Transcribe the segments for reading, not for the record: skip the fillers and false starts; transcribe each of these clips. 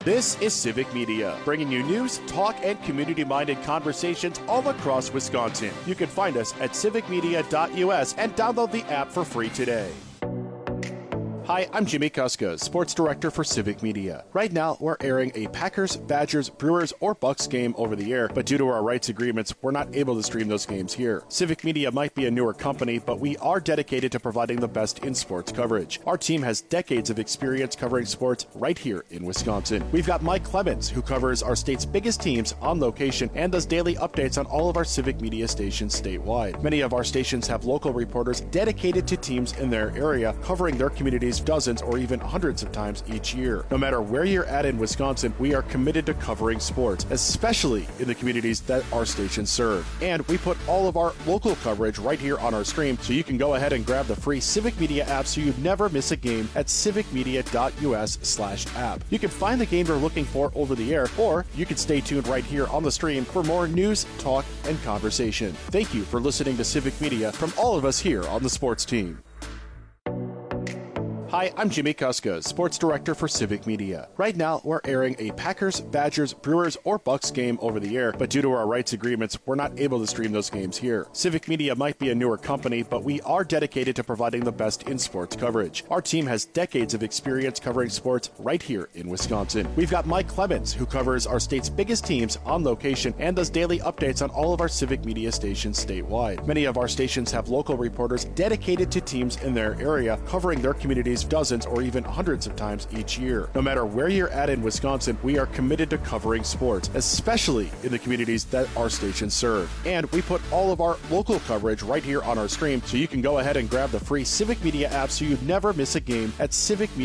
This is Civic Media, bringing you news, talk, and community-minded conversations all across Wisconsin. You can find us at civicmedia.us and download the app for free today. Hi, I'm Jimmy Kuska, Sports Director for Civic Media. Right now, we're airing a Packers, Badgers, Brewers, or Bucks game over the air, but due to our rights agreements, we're not able to stream those games here. Civic Media might be a newer company, but we are dedicated to providing the best in sports coverage. Our team has decades of experience covering sports right here in Wisconsin. We've got Mike Clemens, who covers our state's biggest teams on location and does daily updates on all of our Civic Media stations statewide. Many of our stations have local reporters dedicated to teams in their area, covering their communities dozens or even hundreds of times each year. No matter where you're at in Wisconsin, we are committed to covering sports, especially in the communities that our stations serve. And we put all of our local coverage right here on our stream, so you can go ahead and grab the free Civic Media app so you never miss a game at civicmedia.us/app. You can find the game you're looking for over the air, or you can stay tuned right here on the stream for more news, talk, and conversation. Thank you for listening to Civic Media from all of us here on the sports team. Hi, I'm Jimmy Kuska, Sports Director for Civic Media. Right now, we're airing a Packers, Badgers, Brewers, or Bucks game over the air, but due to our rights agreements, we're not able to stream those games here. Civic Media might be a newer company, but we are dedicated to providing the best in sports coverage. Our team has decades of experience covering sports right here in Wisconsin. We've got Mike Clemens, who covers our state's biggest teams on location and does daily updates on all of our Civic Media stations statewide. Many of our stations have local reporters dedicated to teams in their area, covering their communities dozens or even hundreds of times each year. No matter where you're at in Wisconsin, we are committed to covering sports, especially in the communities that our stations serve. And we put all of our local coverage right here on our stream, so you can go ahead and grab the free Civic Media app so you never miss a game at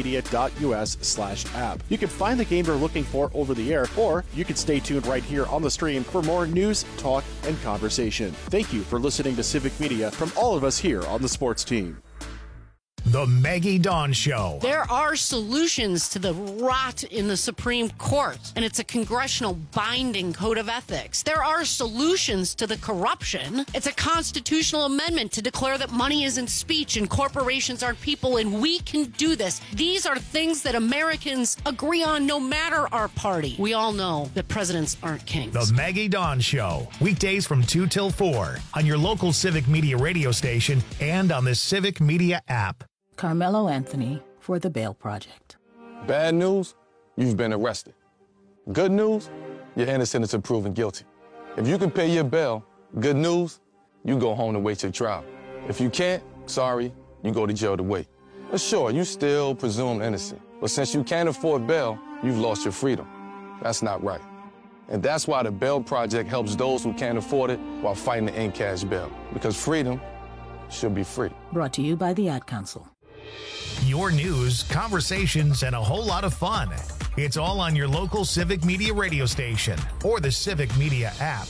civicmedia.us/app. You can find the game you're looking for over the air, or you can stay tuned right here on the stream for more news, talk, and conversation. Thank you for listening to Civic Media from all of us here on the sports team. The Maggie Dawn Show. There are solutions to the rot in the Supreme Court, and it's a congressional binding code of ethics. There are solutions to the corruption. It's a constitutional amendment to declare that money isn't speech and corporations aren't people, and we can do this. These are things that Americans agree on no matter our party. We all know that presidents aren't kings. The Maggie Dawn Show. Weekdays from 2 till 4 on your local Civic Media radio station and on the Civic Media app. Carmelo Anthony for the Bail Project. Bad news, you've been arrested. Good news, you're innocent until proven guilty. If you can pay your bail, good news, you go home to wait your trial. If you can't, sorry, you go to jail to wait. But sure, you still presume innocent. But since you can't afford bail, you've lost your freedom. That's not right. And that's why the Bail Project helps those who can't afford it while fighting to end cash bail. Because freedom should be free. Brought to you by the Ad Council. Your news, conversations, and a whole lot of fun. It's all on your local Civic Media radio station or the Civic Media app.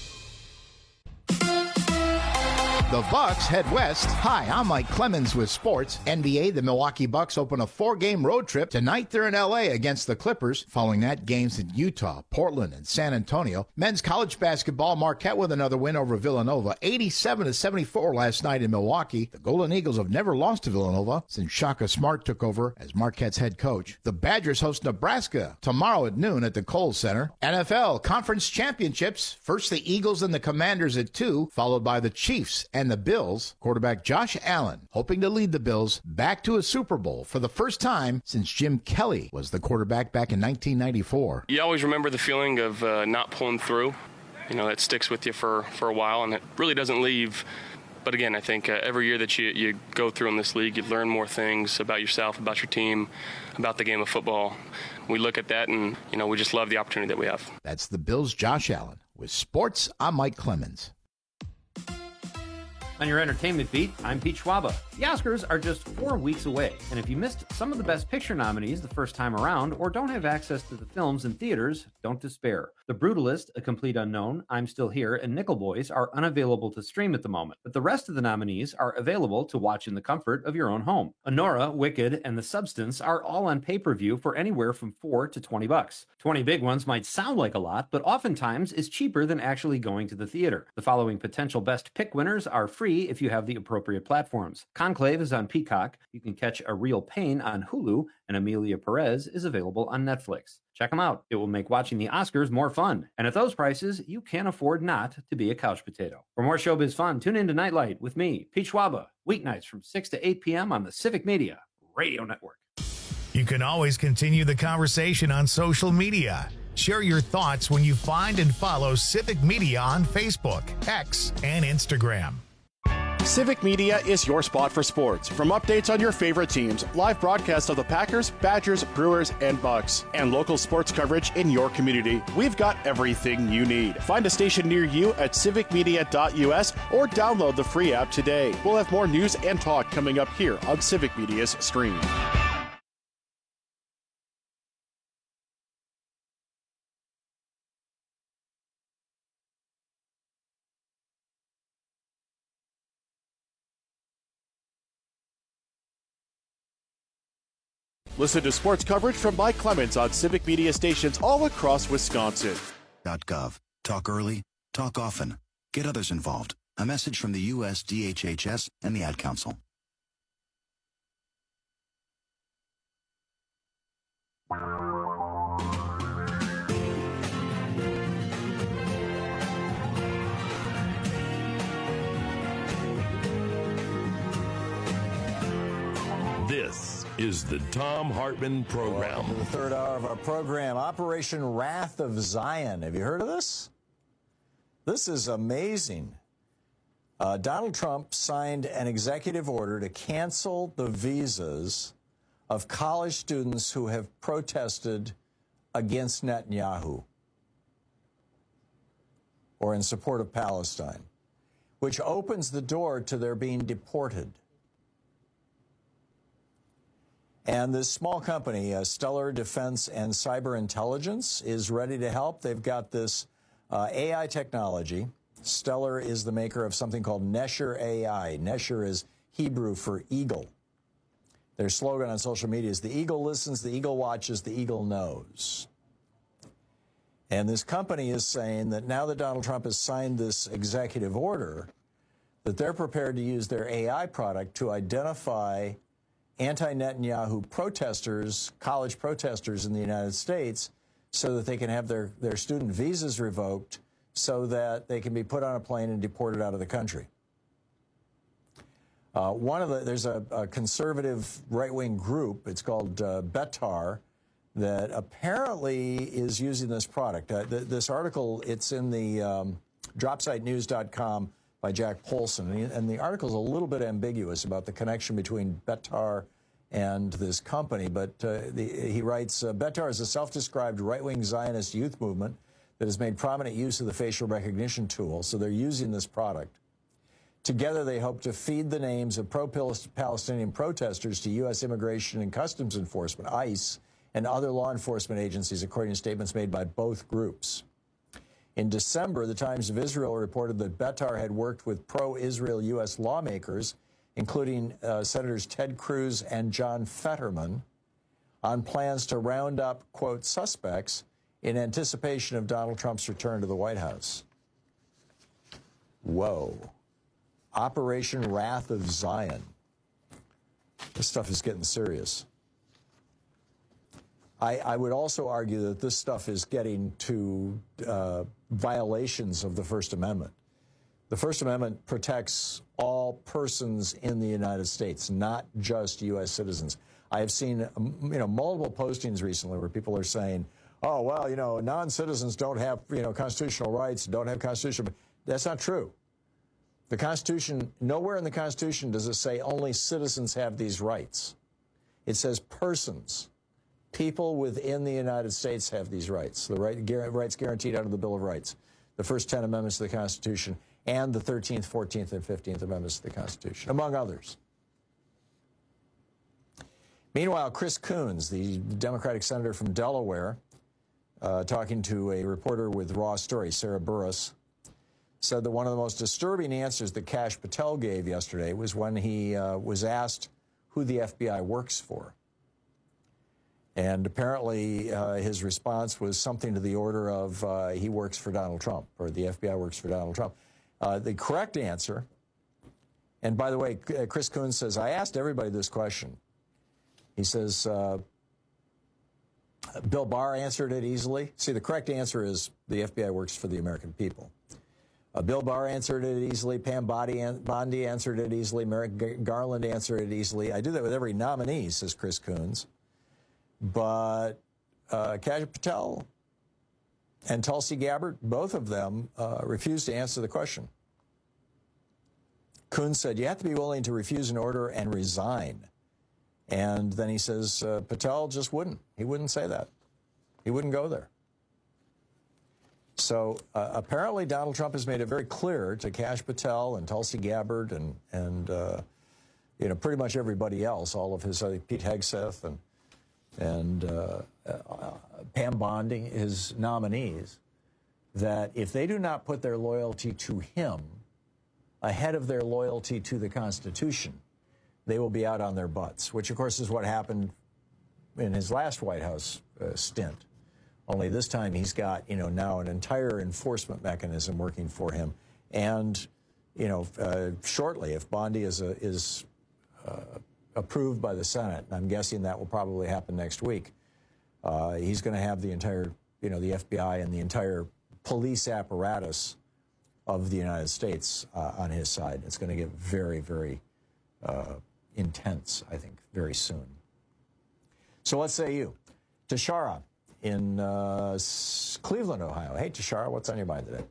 The Bucks head west. Hi, I'm Mike Clemens with sports. NBA, the Milwaukee Bucks open a 4-game road trip. Tonight they're in L.A. against the Clippers. Following that, games in Utah, Portland, and San Antonio. Men's college basketball, Marquette with another win over Villanova. 87-74 last night in Milwaukee. The Golden Eagles have never lost to Villanova since Shaka Smart took over as Marquette's head coach. The Badgers host Nebraska tomorrow at noon at the Kohl Center. NFL Conference Championships. First the Eagles and the Commanders at 2, followed by the Chiefs and the Bills. Quarterback Josh Allen hoping to lead the Bills back to a Super Bowl for the first time since Jim Kelly was the quarterback back in 1994. You always remember the feeling of not pulling through. You know, it sticks with you for a while, and it really doesn't leave. But again, I think every year that you go through in this league, you learn more things about yourself, about your team, about the game of football. We look at that, and, you know, we just love the opportunity that we have. That's the Bills' Josh Allen. With sports, I'm Mike Clemens. On your entertainment beat, I'm Pete Schwaba. The Oscars are just 4 weeks away, and if you missed some of the Best Picture nominees the first time around or don't have access to the films in theaters, don't despair. The Brutalist, A Complete Unknown, I'm Still Here, and Nickel Boys are unavailable to stream at the moment, but the rest of the nominees are available to watch in the comfort of your own home. Honora, Wicked, and The Substance are all on pay-per-view for anywhere from $4 to $20. 20 big ones might sound like a lot, but oftentimes is cheaper than actually going to the theater. The following potential Best Pick winners are free free if you have the appropriate platforms. Conclave is on Peacock. You can catch A Real Pain on Hulu, and Amelia Perez is available on Netflix. Check them out. It will make watching the Oscars more fun. And at those prices, you can't afford not to be a couch potato. For more showbiz fun, tune in to Nightlight with me, Pete Schwaba, weeknights from 6 to 8 p.m. on the Civic Media Radio Network. You can always continue the conversation on social media. Share your thoughts when you find and follow Civic Media on Facebook, X, and Instagram. Civic Media is your spot for sports. From updates on your favorite teams, live broadcasts of the Packers, Badgers, Brewers, and Bucks, and local sports coverage in your community, we've got everything you need. Find a station near you at civicmedia.us or download the free app today. We'll have more news and talk coming up here on Civic Media's stream. Listen to sports coverage from Mike Clemens on Civic Media stations all across Wisconsin. .gov. Talk early, talk often. Get others involved. A message from the U.S. DHHS and the Ad Council. This is the Thom Hartmann Program. Welcome to the third hour of our program, Operation Wrath of Zion. Have you heard of this? This is amazing. Donald Trump signed an executive order to cancel the visas of college students who have protested against Netanyahu or in support of Palestine, which opens the door to their being deported. And this small company, Stellar Defense and Cyber Intelligence, is ready to help. They've got this AI technology. Stellar is the maker of something called Nesher AI. Nesher is Hebrew for eagle. Their slogan on social media is, the eagle listens, the eagle watches, the eagle knows. And this company is saying that now that Donald Trump has signed this executive order, that they're prepared to use their AI product to identify anti-Netanyahu protesters, college protesters in the United States, so that they can have their student visas revoked so that they can be put on a plane and deported out of the country. There's a conservative right-wing group, it's called Betar, that apparently is using this product. This article, it's in the dropsitenews.com by Jack Polson, and the article is a little bit ambiguous about the connection between Betar and this company, but he writes, Betar is a self-described right-wing Zionist youth movement that has made prominent use of the facial recognition tool, so they're using this product. Together, they hope to feed the names of pro-Palestinian protesters to U.S. Immigration and Customs Enforcement, ICE, and other law enforcement agencies, according to statements made by both groups. In December, the Times of Israel reported that Betar had worked with pro-Israel U.S. lawmakers, including Senators Ted Cruz and John Fetterman, on plans to round up, quote, suspects in anticipation of Donald Trump's return to the White House. Whoa. Operation Wrath of Zion. This stuff is getting serious. I would also argue that this stuff is getting to violations of the First Amendment. The First Amendment protects all persons in the United States, not just U.S. citizens. I have seen, multiple postings recently where people are saying, oh, well, non-citizens don't have, constitutional rights, don't have constitutional. That's not true. The Constitution, nowhere in the Constitution does it say only citizens have these rights. It says persons. People within the United States have these rights, the rights guaranteed under the Bill of Rights, the first 10 amendments of the Constitution, and the 13th, 14th, and 15th amendments of the Constitution, among others. Meanwhile, Chris Coons, the Democratic senator from Delaware, talking to a reporter with Raw Story, Sarah Burris, said that one of the most disturbing answers that Kash Patel gave yesterday was when he was asked who the FBI works for. And apparently his response was something to the order of he works for Donald Trump, or the FBI works for Donald Trump. The correct answer And by the way, Chris Coons says, I asked everybody this question. He says, Bill Barr answered it easily. See, the correct answer is the FBI works for the American people. Bill Barr answered it easily. Pam Bondi answered it easily. Merrick Garland answered it easily. I do that with every nominee, says Chris Coons. But Kasia Patel and Tulsi Gabbard, both of them refused to answer the question. Coons said, you have to be willing to refuse an order and resign. And then he says, Patel just wouldn't. He wouldn't say that. He wouldn't go there. So apparently Donald Trump has made it very clear to Kasia Patel and Tulsi Gabbard and pretty much everybody else, all of his, Pete Hegseth and Pam Bondi, his nominees, that if they do not put their loyalty to him ahead of their loyalty to the Constitution, they will be out on their butts, which, of course, is what happened in his last White House stint. Only this time he's got, now an entire enforcement mechanism working for him. And, shortly, if Bondi is approved by the Senate, and I'm guessing that will probably happen next week, he's going to have the entire, the FBI and the entire police apparatus of the United States on his side. It's going to get very, very intense, I think, very soon. So what say you? Tashara in Cleveland, Ohio. Hey, Tashara, what's on your mind today?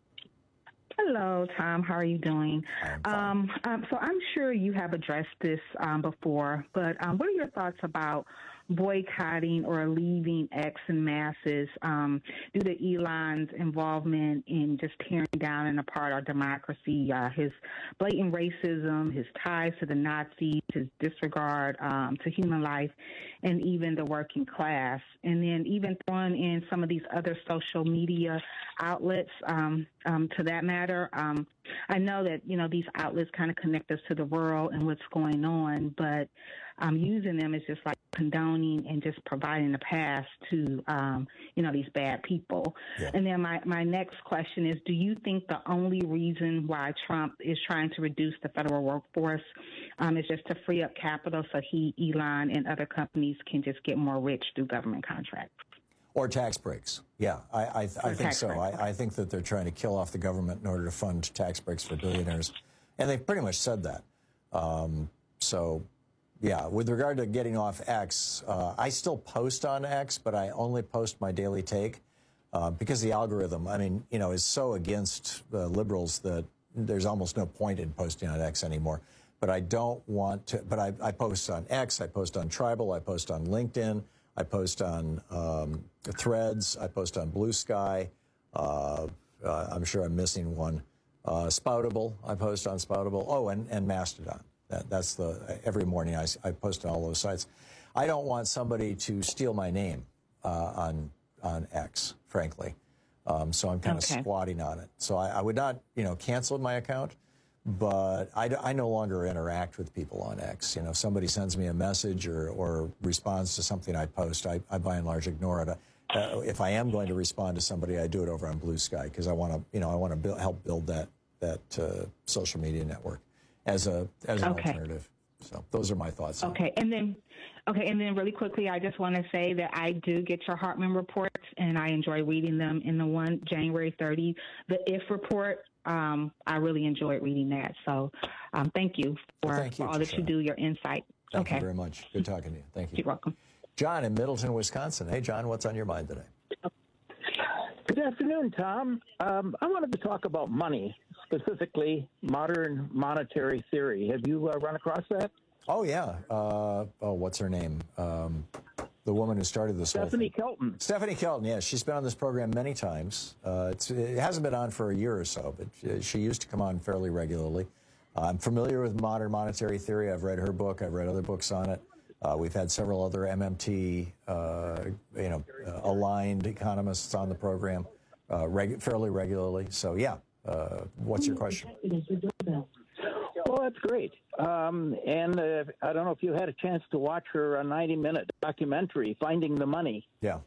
Hello, Tom. How are you doing? So I'm sure you have addressed this before, but what are your thoughts about boycotting or leaving X en masses due to Elon's involvement in just tearing down and apart our democracy, his blatant racism, his ties to the Nazis, his disregard to human life, and even the working class, and then even throwing in some of these other social media outlets to that matter. I know that, these outlets kind of connect us to the world and what's going on, but using them is just like condoning and just providing a pass to, these bad people. Yeah. And then my next question is, do you think the only reason why Trump is trying to reduce the federal workforce is just to free up capital so Elon, and other companies can just get more rich through government contracts? Or tax breaks. Yeah, I think so. I think that they're trying to kill off the government in order to fund tax breaks for billionaires. And they've pretty much said that. Yeah, with regard to getting off X, I still post on X, but I only post my daily take because the algorithm, is so against liberals that there's almost no point in posting on X anymore. But I don't want to, but I post on X, I post on Tribal, I post on LinkedIn, I post on Threads, I post on Blue Sky. I'm sure I'm missing one. Spoutable, I post on Spoutable. Oh, and Mastodon. That's every morning I post on all those sites. I don't want somebody to steal my name on X, frankly. So I'm kind of squatting on it. So I would not, cancel my account, but I no longer interact with people on X. If somebody sends me a message or responds to something I post, I by and large ignore it. If I am going to respond to somebody, I do it over on Blue Sky because I want to, help build that social media network as an alternative. So those are my thoughts. Okay, and then really quickly, I just want to say that I do get your Hartman reports, and I enjoy reading them. In the one January 30, the IF report, I really enjoyed reading that. So thank you for all that you do, your insight. Thank you very much. Good talking to you. Thank you. You're welcome. John in Middleton, Wisconsin. Hey, John, what's on your mind today? Good afternoon, Tom. I wanted to talk about money, specifically modern monetary theory. Have you run across that? Oh, yeah. What's her name? The woman who started this whole thing. Stephanie Kelton. Stephanie Kelton, yes. She's been on this program many times. It hasn't been on for a year or so, but she used to come on fairly regularly. I'm familiar with modern monetary theory. I've read her book. I've read other books on it. We've had several other MMT, aligned economists on the program fairly regularly. So, yeah. What's your question? Well, that's great. And I don't know if you had a chance to watch her 90-minute documentary, Finding the Money. Yeah.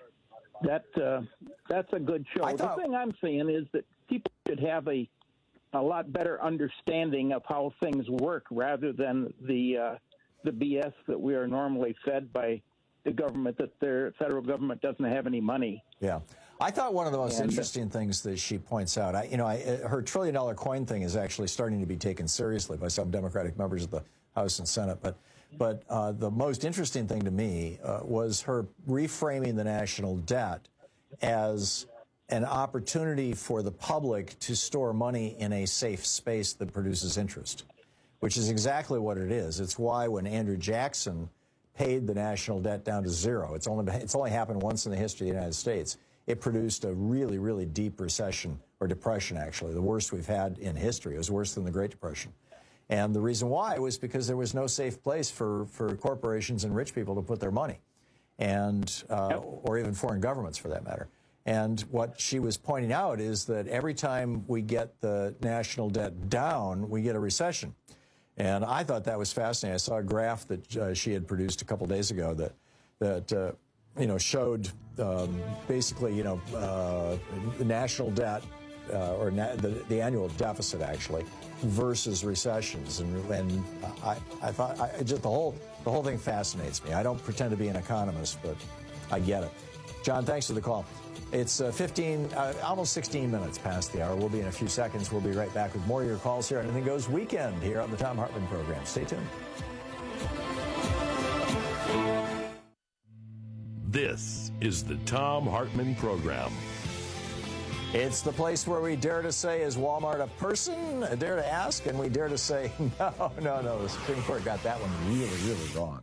That's a good show. The thing I'm saying is that people should have a a lot better understanding of how things work rather than the BS that we are normally fed by the government, that the federal government doesn't have any money. Yeah. I thought one of the most interesting things that she points out, her $1 trillion coin thing is actually starting to be taken seriously by some Democratic members of the House and Senate. But the most interesting thing to me was her reframing the national debt as an opportunity for the public to store money in a safe space that produces interest, which is exactly what it is. It's why when Andrew Jackson paid the national debt down to zero, it's only happened once in the history of the United States, it produced a really, really deep recession, or depression, actually, the worst we've had in history. It was worse than the Great Depression. And the reason why was because there was no safe place for corporations and rich people to put their money, and or even foreign governments, for that matter. And what she was pointing out is that every time we get the national debt down, we get a recession. And I thought that was fascinating. I saw a graph that she had produced a couple days ago that showed basically the national debt or the annual deficit actually versus recessions, and I thought just the whole thing fascinates me. I don't pretend to be an economist, but I get it. John, thanks for the call. It's almost 16 minutes past the hour. We'll be in a few seconds. We'll be right back with more of your calls here on Anything Goes Weekend here on the Thom Hartmann Program. Stay tuned. This is the Thom Hartmann Program. It's the place where we dare to say, is Walmart a person? Dare to ask, and we dare to say, no. The Supreme Court got that one really, really wrong.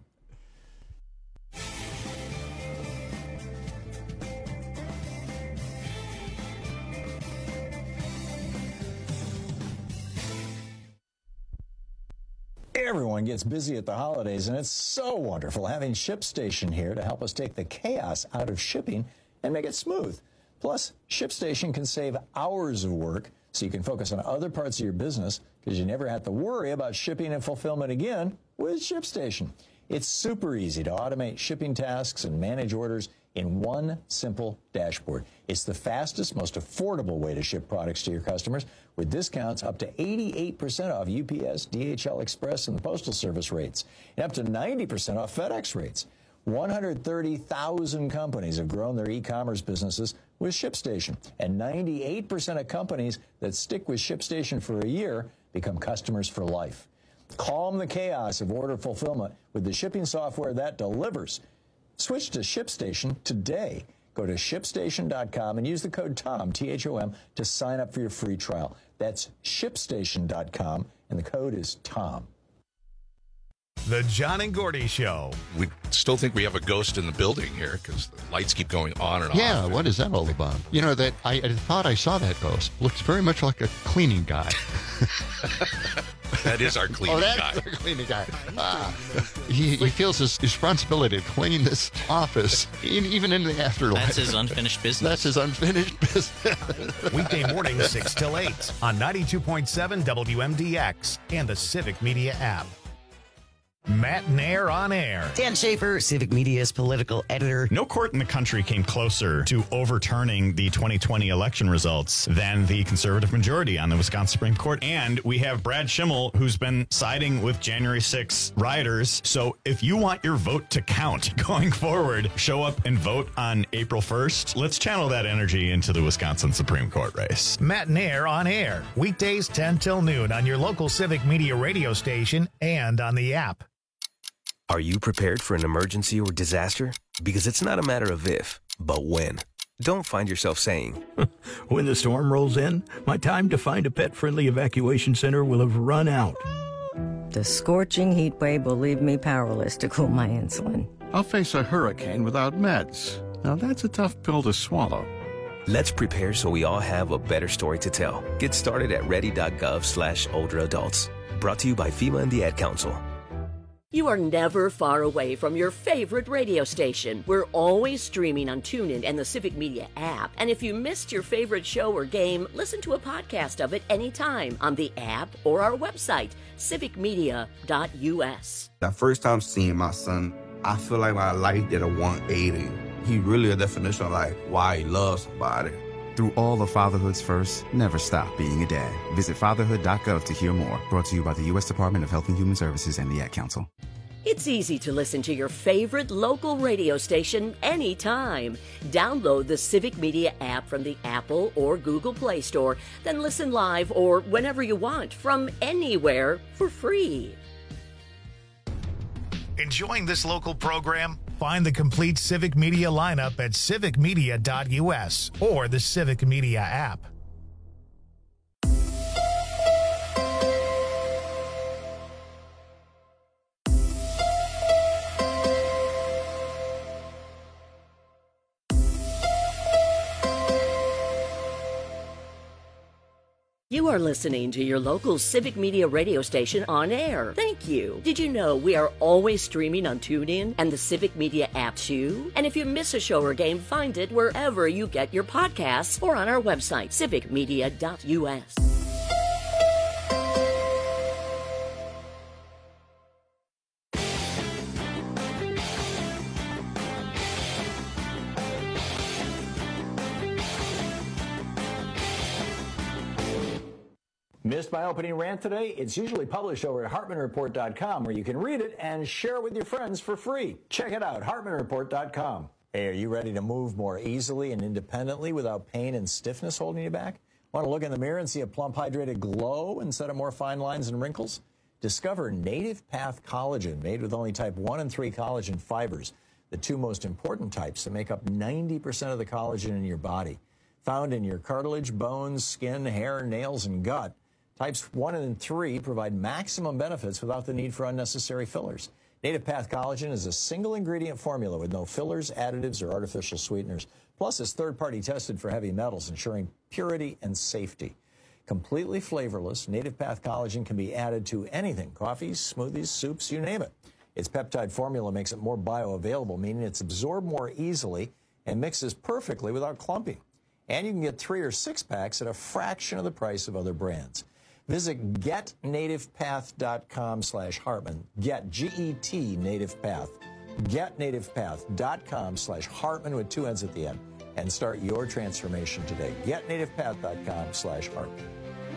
Everyone gets busy at the holidays, and it's so wonderful having ShipStation here to help us take the chaos out of shipping and make it smooth. Plus, ShipStation can save hours of work so you can focus on other parts of your business because you never have to worry about shipping and fulfillment again with ShipStation. It's super easy to automate shipping tasks and manage orders in one simple dashboard. It's the fastest, most affordable way to ship products to your customers with discounts up to 88% off UPS, DHL Express, and the Postal Service rates, and up to 90% off FedEx rates. 130,000 companies have grown their e-commerce businesses with ShipStation, and 98% of companies that stick with ShipStation for a year become customers for life. Calm the chaos of order fulfillment with the shipping software that delivers. Switch to ShipStation today. Go to ShipStation.com and use the code TOM, T-H-O-M, to sign up for your free trial. That's ShipStation.com, and the code is TOM. The John and Gordy Show. We still think we have a ghost in the building here because the lights keep going on and on. Yeah, what is that all about? You know, that I thought I saw that ghost. Looks very much like a cleaning guy. That is our cleaning guy. That's our cleaning guy. He feels his responsibility to clean this office, even in the afterlife. That's his unfinished business. That's his unfinished business. Weekday mornings 6 till 8 on 92.7 WMDX and the Civic Media app. Matt Nair on air. Dan Schaefer, Civic Media's political editor. No court in the country came closer to overturning the 2020 election results than the conservative majority on the Wisconsin Supreme Court. And we have Brad Schimmel, who's been siding with January 6 rioters. So if you want your vote to count going forward, show up and vote on April 1st. Let's channel that energy into the Wisconsin Supreme Court race. Matt Nair on air. Weekdays 10 till noon on your local Civic Media radio station and on the app. Are you prepared for an emergency or disaster? Because it's not a matter of if, but when. Don't find yourself saying, when the storm rolls in, my time to find a pet-friendly evacuation center will have run out. The scorching heat wave will leave me powerless to cool my insulin. I'll face a hurricane without meds. Now that's a tough pill to swallow. Let's prepare so we all have a better story to tell. Get started at ready.gov/older adults. Brought to you by FEMA and the Ad Council. You are never far away from your favorite radio station. We're always streaming on TuneIn and the Civic Media app. And if you missed your favorite show or game, listen to a podcast of it anytime on the app or our website, civicmedia.us. The first time seeing my son, I feel like my life did a 180. He really a definition of like why he loves somebody. Through all of fatherhood's firsts, never stop being a dad. Visit fatherhood.gov to hear more. Brought to you by the U.S. Department of Health and Human Services and the Ad Council. It's easy to listen to your favorite local radio station anytime. Download the Civic Media app from the Apple or Google Play Store, then listen live or whenever you want from anywhere for free. Enjoying this local program? Find the complete Civic Media lineup at civicmedia.us or the Civic Media app. You are listening to your local Civic Media radio station on air. Thank you. Did you know we are always streaming on TuneIn and the Civic Media app too? And if you miss a show or game, find it wherever you get your podcasts or on our website, civicmedia.us. Missed my opening rant today? It's usually published over at HartmanReport.com, where you can read it and share it with your friends for free. Check it out, HartmanReport.com. Hey, are you ready to move more easily and independently without pain and stiffness holding you back? Want to look in the mirror and see a plump, hydrated glow instead of more fine lines and wrinkles? Discover Native Path Collagen, made with only type 1 and 3 collagen fibers, the two most important types that make up 90% of the collagen in your body. Found in your cartilage, bones, skin, hair, nails, and gut, types 1 and 3 provide maximum benefits without the need for unnecessary fillers. Native Path Collagen is a single-ingredient formula with no fillers, additives, or artificial sweeteners. Plus, it's third-party tested for heavy metals, ensuring purity and safety. Completely flavorless, Native Path Collagen can be added to anything, coffees, smoothies, soups, you name it. Its peptide formula makes it more bioavailable, meaning it's absorbed more easily and mixes perfectly without clumping. And you can get 3 or 6 packs at a fraction of the price of other brands. Visit getnativepath.com/Hartman. Get G-E-T Native Path. Getnativepath.com/Hartman with 2 N's at the end. And start your transformation today. Getnativepath.com/Hartman.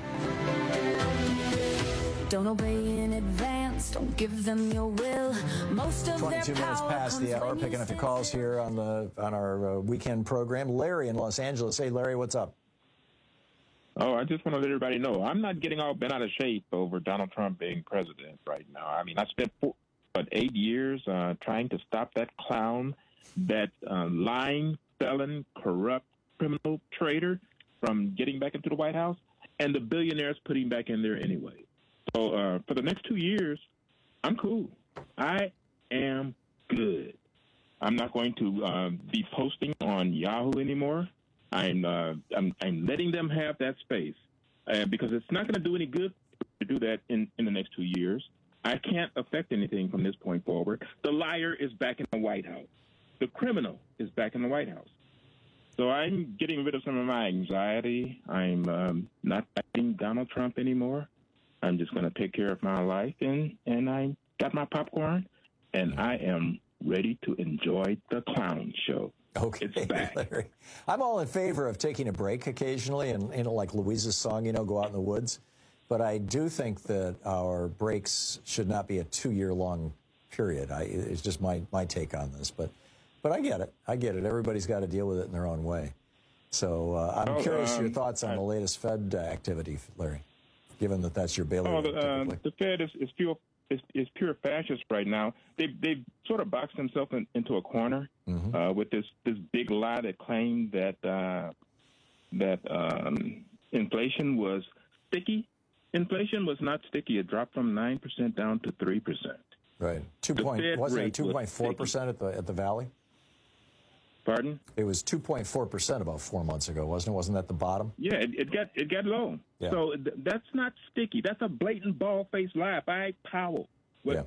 Don't obey in advance. Don't give them your will. Most of 22 their minutes power past the comes hour. when Picking you up the say calls here on our weekend program. Larry in Los Angeles. Hey, Larry, what's up? Oh, I just want to let everybody know I'm not getting all bent out of shape over Donald Trump being president right now. I mean, I spent 8 years trying to stop that clown, that lying, felon, corrupt, criminal traitor from getting back into the White House, and the billionaires put him back in there anyway. So for the next 2 years, I'm cool. I am good. I'm not going to be posting on Yahoo anymore. I'm letting them have that space because it's not going to do any good to do that in the next 2 years. I can't affect anything from this point forward. The liar is back in the White House. The criminal is back in the White House. So I'm getting rid of some of my anxiety. I'm not fighting Donald Trump anymore. I'm just going to take care of my life, and I got my popcorn, and I am ready to enjoy the clown show. Okay, it's back. Larry. I'm all in favor of taking a break occasionally, and like Louisa's song, go out in the woods. But I do think that our breaks should not be a 2-year-long period. It's just my take on this. But I get it. Everybody's got to deal with it in their own way. So I'm curious your thoughts on the latest Fed activity, Larry, given that that's your bailiwick. The Fed is pure fascist right now. They've sort of boxed themselves into a corner with this big lie that claimed that inflation was sticky. Inflation was not sticky. It dropped from 9% down to 3%. Right. Wasn't it 2.4% at the Valley? Pardon? It was 2.4% about 4 months ago, wasn't it? Wasn't that the bottom? Yeah, it got low. Yeah. So that's not sticky. That's a blatant bald-faced lie by Powell. What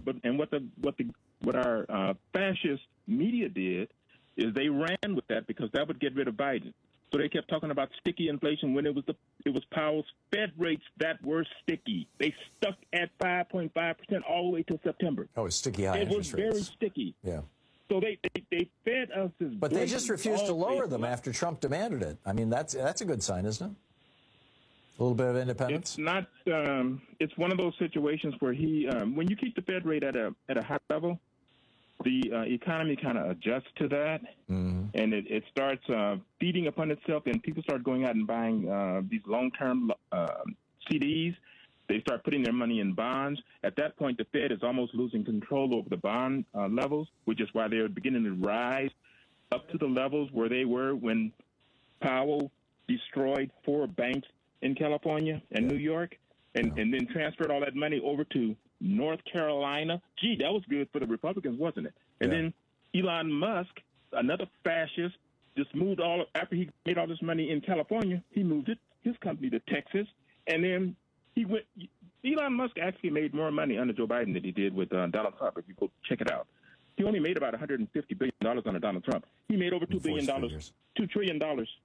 our fascist media did is they ran with that because that would get rid of Biden. So they kept talking about sticky inflation when it was Powell's Fed rates that were sticky. They stuck at 5.5% all the way till September. Oh, it's sticky high interest rates. It was very sticky. Yeah. So they fed us this. But they just refused to lower them after Trump demanded it. I mean, that's a good sign, isn't it? A little bit of independence. It's not. It's one of those situations where when you keep the Fed rate at a high level, the economy kind of adjusts to that, and it starts feeding upon itself, and people start going out and buying these long-term CDs. They start putting their money in bonds. At that point, the Fed is almost losing control over the bond levels, which is why they're beginning to rise up to the levels where they were when Powell destroyed 4 banks in California and New York, and then transferred all that money over to North Carolina. Gee, that was good for the Republicans, wasn't it? And then Elon Musk, another fascist, just moved after he made all this money in California, he moved his company to Texas, and then Elon Musk actually made more money under Joe Biden than he did with Donald Trump, if you go check it out. He only made about $150 billion under Donald Trump. He made over $2 billion, $2 trillion,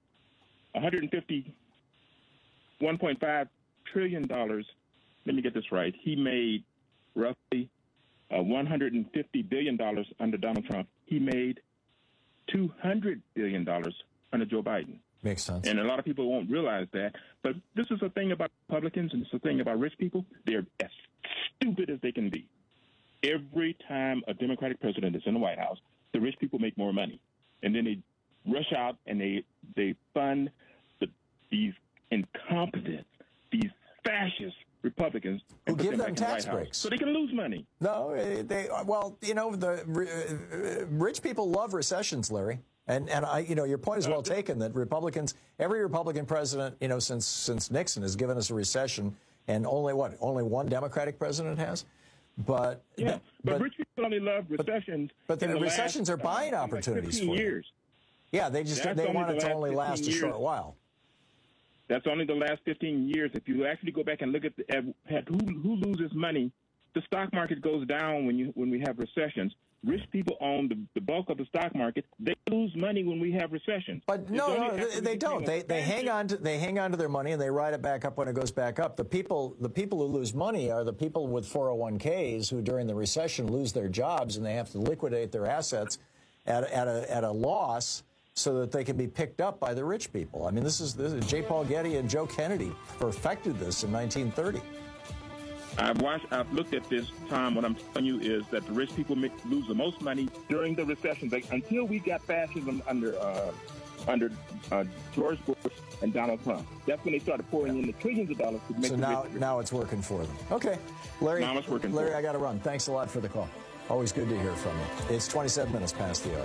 $1.5 trillion. Let me get this right. He made roughly $150 billion under Donald Trump. He made $200 billion under Joe Biden. Makes sense. And a lot of people won't realize that. But this is a thing about Republicans, and it's a thing about rich people. They're as stupid as they can be. Every time a Democratic president is in the White House, the rich people make more money. And then they rush out and they fund these incompetent, these fascist Republicans who give them tax breaks so they can lose money. No, the rich people love recessions, Larry. And your point is well taken that every Republican president, since Nixon has given us a recession, and only one Democratic president has. But rich people only love recessions. But the recessions are buying opportunities for years. Yeah, they want it to only last a short while. That's only the last 15 years. If you actually go back and look at who loses money, the stock market goes down when we have recessions. Rich people own the bulk of the stock market. They lose money when we have recessions. But no, they don't. They hang on to their money and they ride it back up when it goes back up. The people who lose money are the people with 401ks who during the recession lose their jobs and they have to liquidate their assets at a loss so that they can be picked up by the rich people. I mean, this is J. Paul Getty and Joe Kennedy perfected this in 1930. I've looked at this, Tom. What I'm telling you is that the rich people lose the most money during the recessions. Until we got fascism under George Bush and Donald Trump. That's when they started pouring in the trillions of dollars to make now it's working for them. Okay, Larry. Now it's working. Larry, I got to run. Thanks a lot for the call. Always good to hear from you. It's 27 minutes past the hour.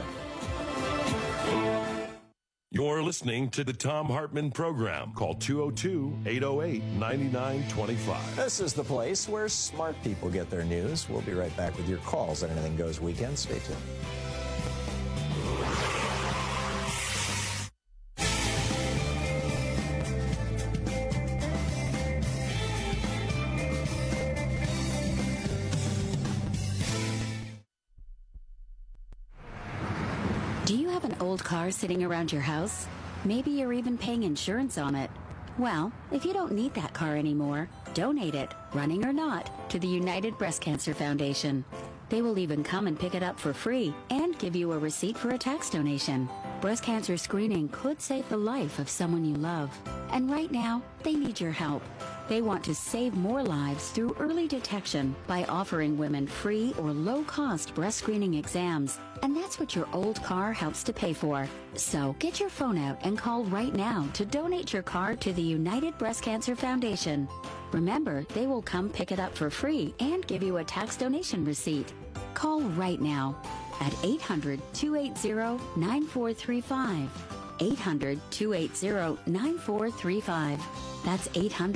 You're listening to the Thom Hartmann Program. Call 202-808-9925. This is the place where smart people get their news. We'll be right back with your calls on Anything Goes Weekend. Stay tuned. Old car sitting around your house? Maybe you're even paying insurance on it. Well, if you don't need that car anymore, donate it, running or not, to the United Breast Cancer Foundation. They will even come and pick it up for free and give you a receipt for a tax donation. Breast cancer screening could save the life of someone you love. And right now, they need your help. They want to save more lives through early detection by offering women free or low-cost breast screening exams. And that's what your old car helps to pay for. So get your phone out and call right now to donate your car to the United Breast Cancer Foundation. Remember, they will come pick it up for free and give you a tax donation receipt. Call right now at 800-280-9435. 800-280-9435. That's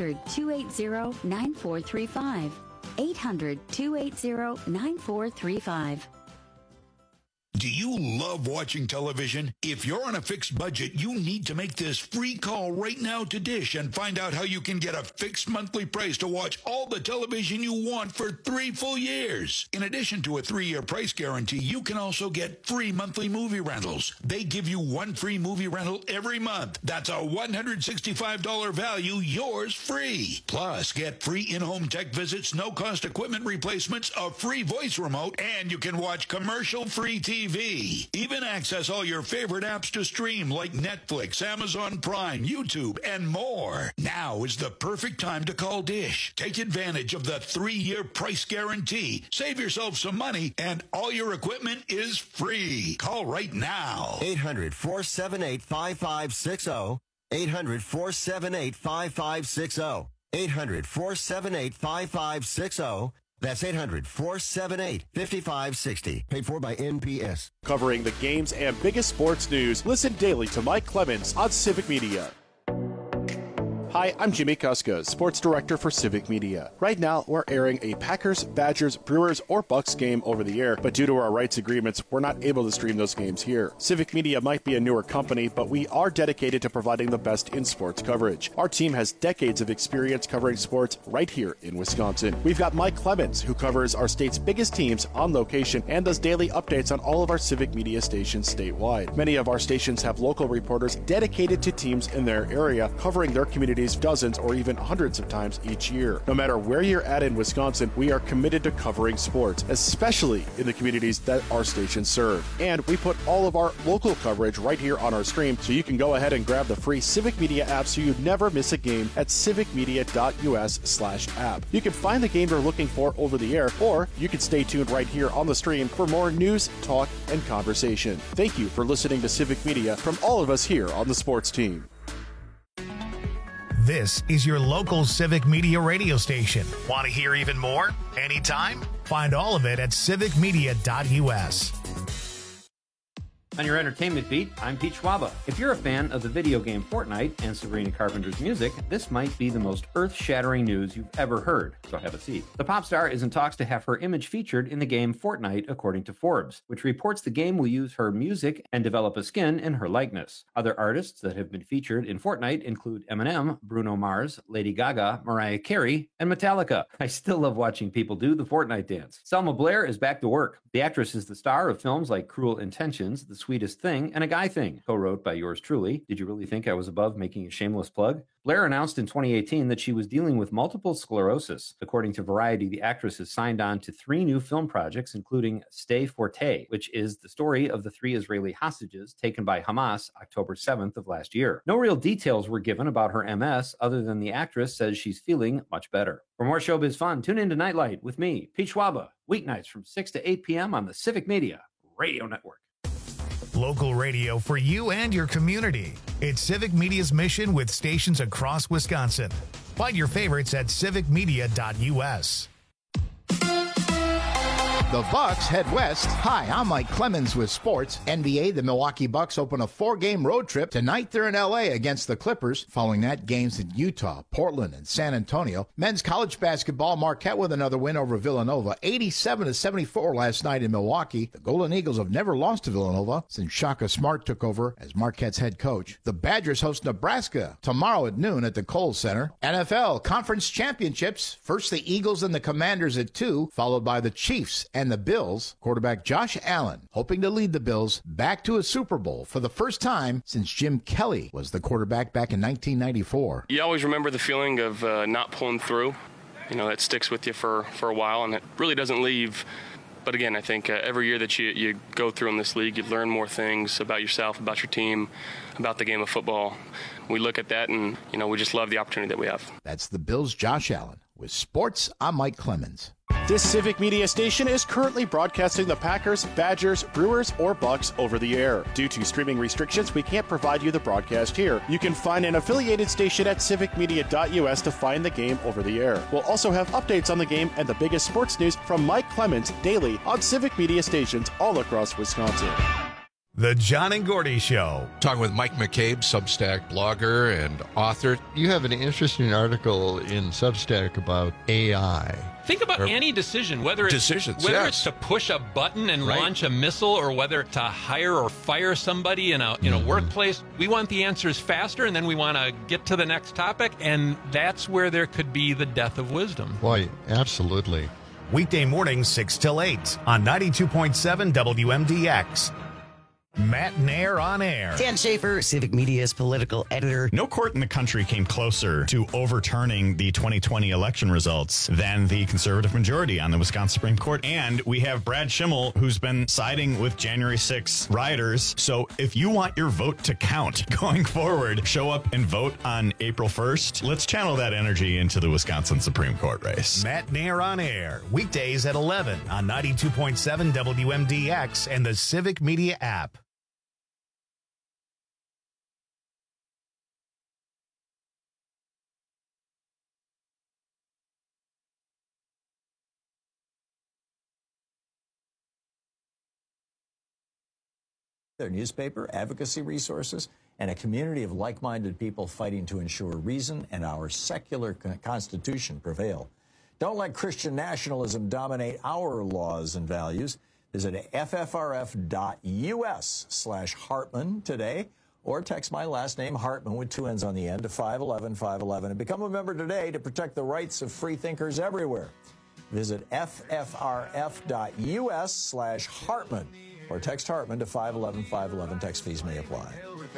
800-280-9435. 800-280-9435. Do you love watching television? If you're on a fixed budget, you need to make this free call right now to Dish and find out how you can get a fixed monthly price to watch all the television you want for 3 full years. In addition to a 3-year price guarantee, you can also get free monthly movie rentals. They give you 1 free movie rental every month. That's a $165 value, yours free. Plus, get free in-home tech visits, no-cost equipment replacements, a free voice remote, and you can watch commercial-free TV TV. Even access all your favorite apps to stream like Netflix, Amazon Prime, YouTube, and more. Now is the perfect time to call Dish. Take advantage of the 3-year price guarantee. Save yourself some money, and all your equipment is free. Call right now. 800-478-5560. 800-478-5560. 800-478-5560. That's 800-478-5560. Paid for by NPS. Covering the games and biggest sports news. Listen daily to Mike Clemens on Civic Media. Hi, I'm Jimmy Kuska, Sports Director for Civic Media. Right now, we're airing a Packers, Badgers, Brewers, or Bucks game over the air, but due to our rights agreements, we're not able to stream those games here. Civic Media might be a newer company, but we are dedicated to providing the best in sports coverage. Our team has decades of experience covering sports right here in Wisconsin. We've got Mike Clemens, who covers our state's biggest teams on location and does daily updates on all of our Civic Media stations statewide. Many of our stations have local reporters dedicated to teams in their area, covering their communities dozens or even hundreds of times each year. No matter where you're at in Wisconsin, we are committed to covering sports, especially in the communities that our stations serve. And we put all of our local coverage right here on our stream, so you can go ahead and grab the free Civic Media app so you never miss a game at civicmedia.us/app. You can find the game you're looking for over the air, or you can stay tuned right here on the stream for more news, talk, and conversation. Thank you for listening to Civic Media from all of us here on the sports team. This is your local Civic Media radio station. Want to hear even more? Anytime? Find all of it at civicmedia.us. On your entertainment beat, I'm Pete Schwaba. If you're a fan of the video game Fortnite and Sabrina Carpenter's music, this might be the most earth-shattering news you've ever heard, so have a seat. The pop star is in talks to have her image featured in the game Fortnite, according to Forbes, which reports the game will use her music and develop a skin in her likeness. Other artists that have been featured in Fortnite include Eminem, Bruno Mars, Lady Gaga, Mariah Carey, and Metallica. I still love watching people do the Fortnite dance. Selma Blair is back to work. The actress is the star of films like Cruel Intentions, The Sweetest Thing, and A Guy Thing, co-wrote by yours truly. Did you really think I was above making a shameless plug? Blair announced in 2018 that she was dealing with multiple sclerosis. According to Variety, the actress has signed on to 3 new film projects, including Stay Forte, which is the story of the 3 Israeli hostages taken by Hamas October 7th of last year. No real details were given about her MS, other than the actress says she's feeling much better. For more showbiz fun, tune in to Nightlight with me, Pete Schwaba, weeknights from 6 to 8 p.m. on the Civic Media Radio Network. Local radio for you and your community. It's Civic Media's mission with stations across Wisconsin. Find your favorites at civicmedia.us. The Bucks head west. Hi, I'm Mike Clemens with sports. NBA, the Milwaukee Bucks open a 4-game road trip. Tonight they're in L.A. against the Clippers. Following that, games in Utah, Portland, and San Antonio. Men's college basketball, Marquette with another win over Villanova. 87-74 last night in Milwaukee. The Golden Eagles have never lost to Villanova since Shaka Smart took over as Marquette's head coach. The Badgers host Nebraska tomorrow at noon at the Kohl Center. NFL Conference Championships. First the Eagles and the Commanders at 2, followed by the Chiefs and the Bills. Quarterback Josh Allen hoping to lead the Bills back to a Super Bowl for the first time since Jim Kelly was the quarterback back in 1994. You always remember the feeling of not pulling through. You know, that sticks with you for a while, and it really doesn't leave. But again, I think every year that you go through in this league, you learn more things about yourself, about your team, about the game of football. We look at that and, you know, we just love the opportunity that we have. That's the Bills' Josh Allen. With sports, I'm Mike Clemens. This Civic Media station is currently broadcasting the Packers, Badgers, Brewers, or Bucks over the air. Due to streaming restrictions, we can't provide you the broadcast here. You can find an affiliated station at civicmedia.us to find the game over the air. We'll also have updates on the game and the biggest sports news from Mike Clemens daily on Civic Media stations all across Wisconsin. The John and Gordy Show. Talking with Mike McCabe, Substack blogger and author. You have an interesting article in Substack about AI. Think about any decision, whether it's to push a button and launch a missile, or whether to hire or fire somebody in a workplace. We want the answers faster, and then we want to get to the next topic, and that's where there could be the death of wisdom. Boy, absolutely. Weekday mornings 6 till 8 on 92.7 WMDX. Matt Nair on air. Dan Schaefer, Civic Media's political editor. No court in the country came closer to overturning the 2020 election results than the conservative majority on the Wisconsin Supreme Court. And we have Brad Schimmel, who's been siding with January 6 rioters. So if you want your vote to count going forward, show up and vote on April 1st. Let's channel that energy into the Wisconsin Supreme Court race. Matt Nair on air, weekdays at 11 on 92.7 WMDX and the Civic Media app. Their newspaper, advocacy resources, and a community of like-minded people fighting to ensure reason and our secular constitution prevail. Don't let Christian nationalism dominate our laws and values. Visit ffrf.us/Hartman today, or text my last name, Hartman, with 2 N's on the end, to 511-511, and become a member today to protect the rights of free thinkers everywhere. Visit ffrf.us/Hartman. Or text Hartman to 511-511. Text fees may apply.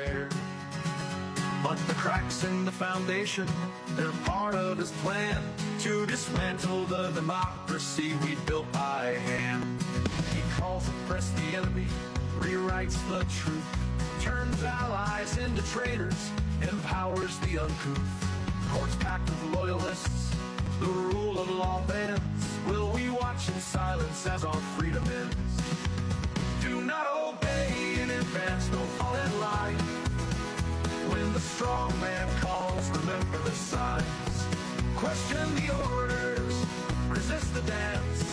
But the cracks in the foundation, they're part of his plan to dismantle the democracy we built by hand. He calls the press the enemy, rewrites the truth, turns allies into traitors, empowers the uncouth. Courts packed with loyalists, the rule of law bends. Will we watch in silence as our freedom ends? Do not obey in advance, don't fall in line. When the strong man calls, remember the signs. Question the orders, resist the dance.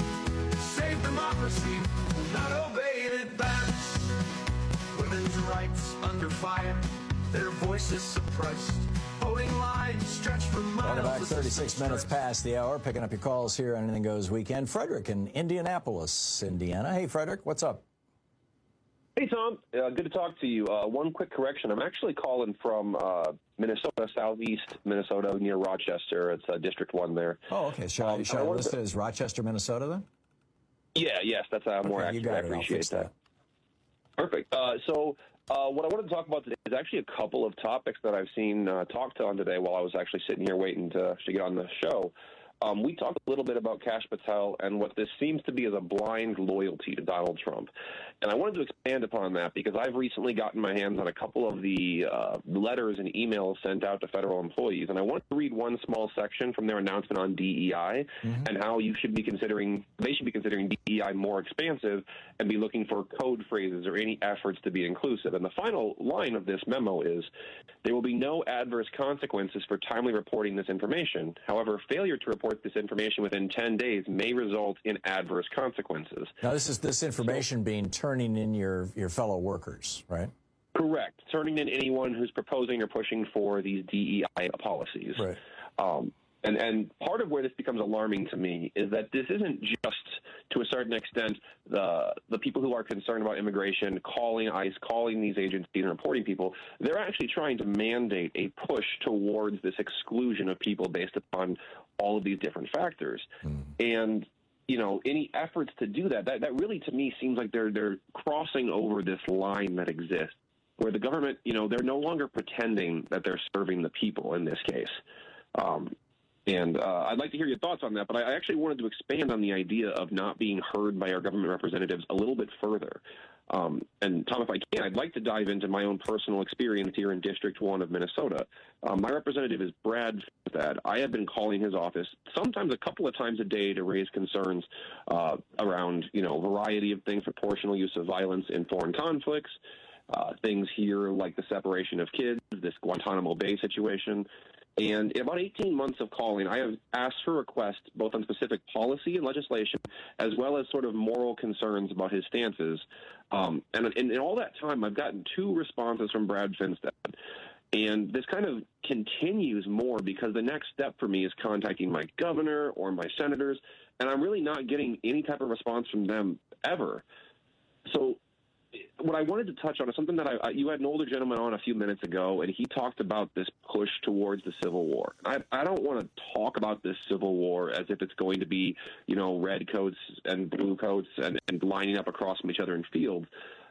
Save democracy, not obey in advance. Women's rights under fire, their voices suppressed. Voting lines stretch for miles. Welcome back, 36 minutes past the hour. Picking up your calls here on Anything Goes Weekend. Frederick in Indianapolis, Indiana. Hey, Frederick, what's up? Hey, Tom. Good to talk to you. One quick correction. I'm actually calling from Minnesota, southeast Minnesota, near Rochester. It's District 1 there. Oh, okay. Shall I list it as Rochester, Minnesota, then? Yeah, yes. That's more accurate. You got I it. appreciate that. Perfect. So what I wanted to talk about today is actually a couple of topics that I've seen talked on today while I was actually sitting here waiting to get on the show. We talked a little bit about Kash Patel and what this seems to be as a blind loyalty to Donald Trump. And I wanted to expand upon that because I've recently gotten my hands on a couple of the letters and emails sent out to federal employees. And I wanted to read one small section from their announcement on DEI and how they should be considering DEI more expansive and be looking for code phrases or any efforts to be inclusive. And the final line of this memo is, there will be no adverse consequences for timely reporting this information. However, failure to report this information within 10 days may result in adverse consequences. Now, this information being turning in your fellow workers, right? Correct. Turning in anyone who's proposing or pushing for these DEI policies. Right. And part of where this becomes alarming to me is that this isn't just, to a certain extent, the people who are concerned about immigration calling ICE, calling these agencies and reporting people. They're actually trying to mandate a push towards this exclusion of people based upon all of these different factors. And, you know, any efforts to do that really, to me, seems like they're crossing over this line that exists, where the government, you know, they're no longer pretending that they're serving the people in this case. And I'd like to hear your thoughts on that, but I actually wanted to expand on the idea of not being heard by our government representatives a little bit further. And, Tom, if I can, I'd like to dive into my own personal experience here in District 1 of Minnesota. My representative is Brad Finstad. I have been calling his office sometimes a couple of times a day to raise concerns around, you know, a variety of things, proportional use of violence in foreign conflicts, things here like the separation of kids, this Guantanamo Bay situation. And in about 18 months of calling, I have asked for requests both on specific policy and legislation, as well as sort of moral concerns about his stances. And in all that time, I've gotten 2 responses from Brad Finstad. And this kind of continues more because the next step for me is contacting my governor or my senators, and I'm really not getting any type of response from them ever. So what I wanted to touch on is something that you had an older gentleman on a few minutes ago, and he talked about this push towards the Civil War. I don't want to talk about this Civil War as if it's going to be, you know, red coats and blue coats and lining up across from each other in fields.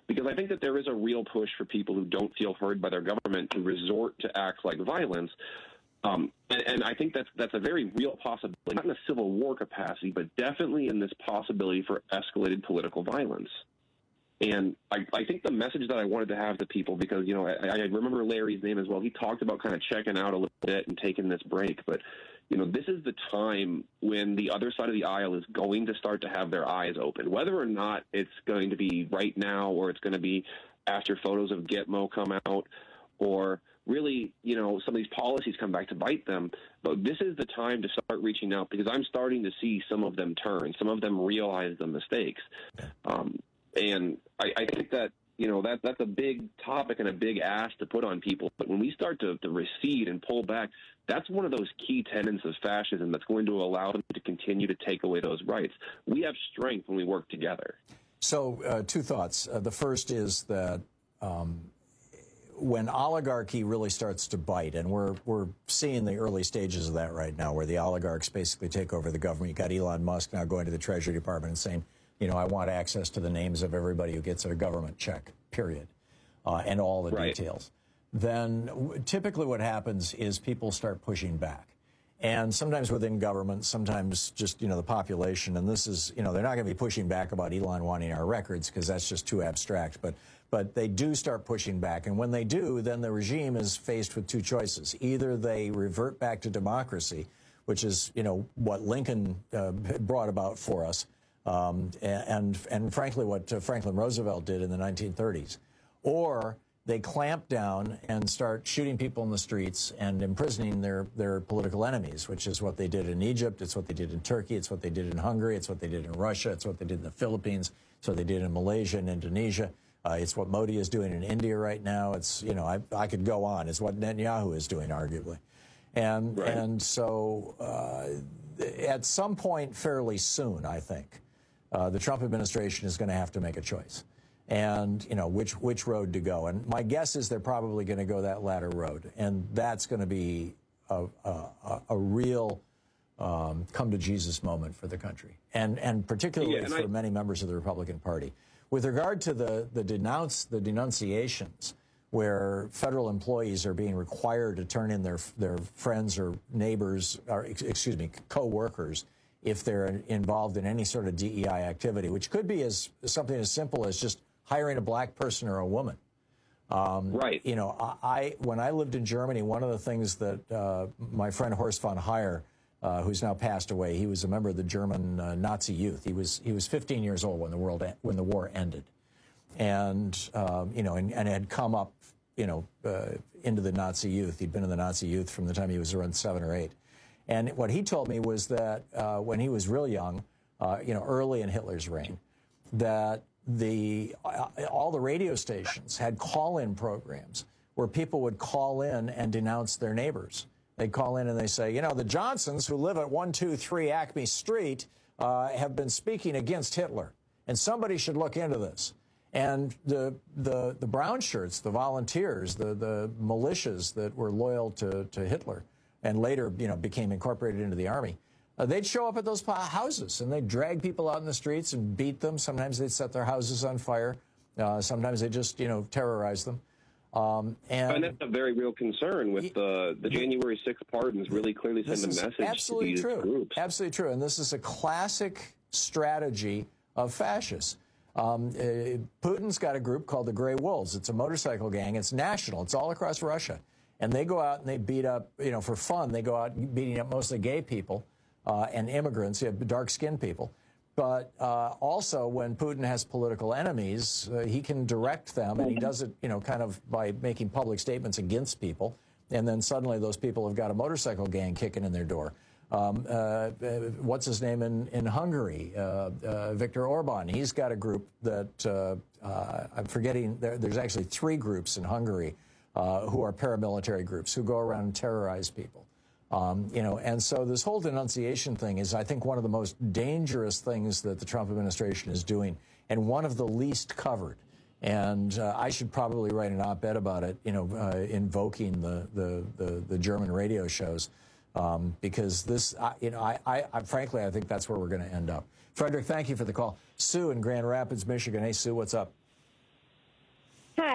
because I think that there is a real push for people who don't feel heard by their government to resort to acts like violence. And I think that's a very real possibility, not in a civil war capacity, but definitely in this possibility for escalated political violence. And I think the message that I wanted to have to people, because, you know, I remember Larry's name as well. He talked about kind of checking out a little bit and taking this break. But, you know, this is the time when the other side of the aisle is going to start to have their eyes open, whether or not it's going to be right now or it's going to be after photos of Gitmo come out or really, you know, some of these policies come back to bite them. But this is the time to start reaching out, because I'm starting to see some of them turn. Some of them realize the mistakes. And I think that, you know, that's a big topic and a big ask to put on people. But when we start to recede and pull back, that's one of those key tenets of fascism that's going to allow them to continue to take away those rights. We have strength when we work together. So two thoughts. The first is that when oligarchy really starts to bite, and we're seeing the early stages of that right now, where the oligarchs basically take over the government. You've got Elon Musk now going to the Treasury Department and saying, you know, I want access to the names of everybody who gets a government check, period, and all the details. Then typically what happens is people start pushing back. And sometimes within government, sometimes just, you know, the population. And this is, you know, they're not going to be pushing back about Elon wanting our records because that's just too abstract. But they do start pushing back. And when they do, then the regime is faced with two choices. Either they revert back to democracy, which is, you know, what Lincoln brought about for us, and frankly what Franklin Roosevelt did in the 1930s, or they clamp down and start shooting people in the streets and imprisoning their political enemies, which is what they did in Egypt, it's what they did in Turkey, it's what they did in Hungary, it's what they did in Russia, it's what they did in the Philippines, it's what they did in Malaysia and Indonesia. It's what Modi is doing in India right now. It's, you know, I could go on. It's what Netanyahu is doing, arguably. And so at some point fairly soon, I think, the Trump administration is going to have to make a choice. And, you know, which road to go. And my guess is they're probably going to go that latter road. And that's going to be a real come-to-Jesus moment for the country. And particularly for many members of the Republican Party. With regard to the denunciations, where federal employees are being required to turn in their friends or neighbors, or excuse me, co-workers, if they're involved in any sort of DEI activity, which could be something as simple as just hiring a black person or a woman. Right. You know, when I lived in Germany, one of the things that my friend Horst von Heyer, who's now passed away, he was a member of the German Nazi youth. He was 15 years old when the war ended, and you know, and had come up, you know, into the Nazi youth. He'd been in the Nazi youth from the time he was around 7 or 8. And what he told me was that when he was real young, you know, early in Hitler's reign, that all the radio stations had call-in programs where people would call in and denounce their neighbors. They'd call in and they say, you know, the Johnsons who live at 123 Acme Street have been speaking against Hitler, and somebody should look into this. And the brown shirts, the volunteers, the militias that were loyal to Hitler, and later, you know, became incorporated into the army, they'd show up at those houses, and they'd drag people out in the streets and beat them. Sometimes they'd set their houses on fire. Sometimes they just, you know, terrorize them. And that's a very real concern with the January 6th pardons. Really clearly send a message to these groups. Absolutely true. And this is a classic strategy of fascists. Putin's got a group called the Grey Wolves. It's a motorcycle gang. It's national. It's all across Russia. And they go out and they beat up, you know, for fun, they go out beating up mostly gay people and immigrants, dark-skinned people. But also, when Putin has political enemies, he can direct them, and he does it, you know, kind of by making public statements against people. And then suddenly those people have got a motorcycle gang kicking in their door. What's his name in Hungary? Viktor Orban. He's got a group that I'm forgetting. There's actually 3 groups in Hungary who are paramilitary groups who go around and terrorize people. You know, and so this whole denunciation thing is, I think, one of the most dangerous things that the Trump administration is doing, and one of the least covered. And I should probably write an op-ed about it, you know, invoking the German radio shows, because this, you know, I frankly, I think that's where we're going to end up. Frederick, thank you for the call. Sue in Grand Rapids, Michigan. Hey, Sue, what's up?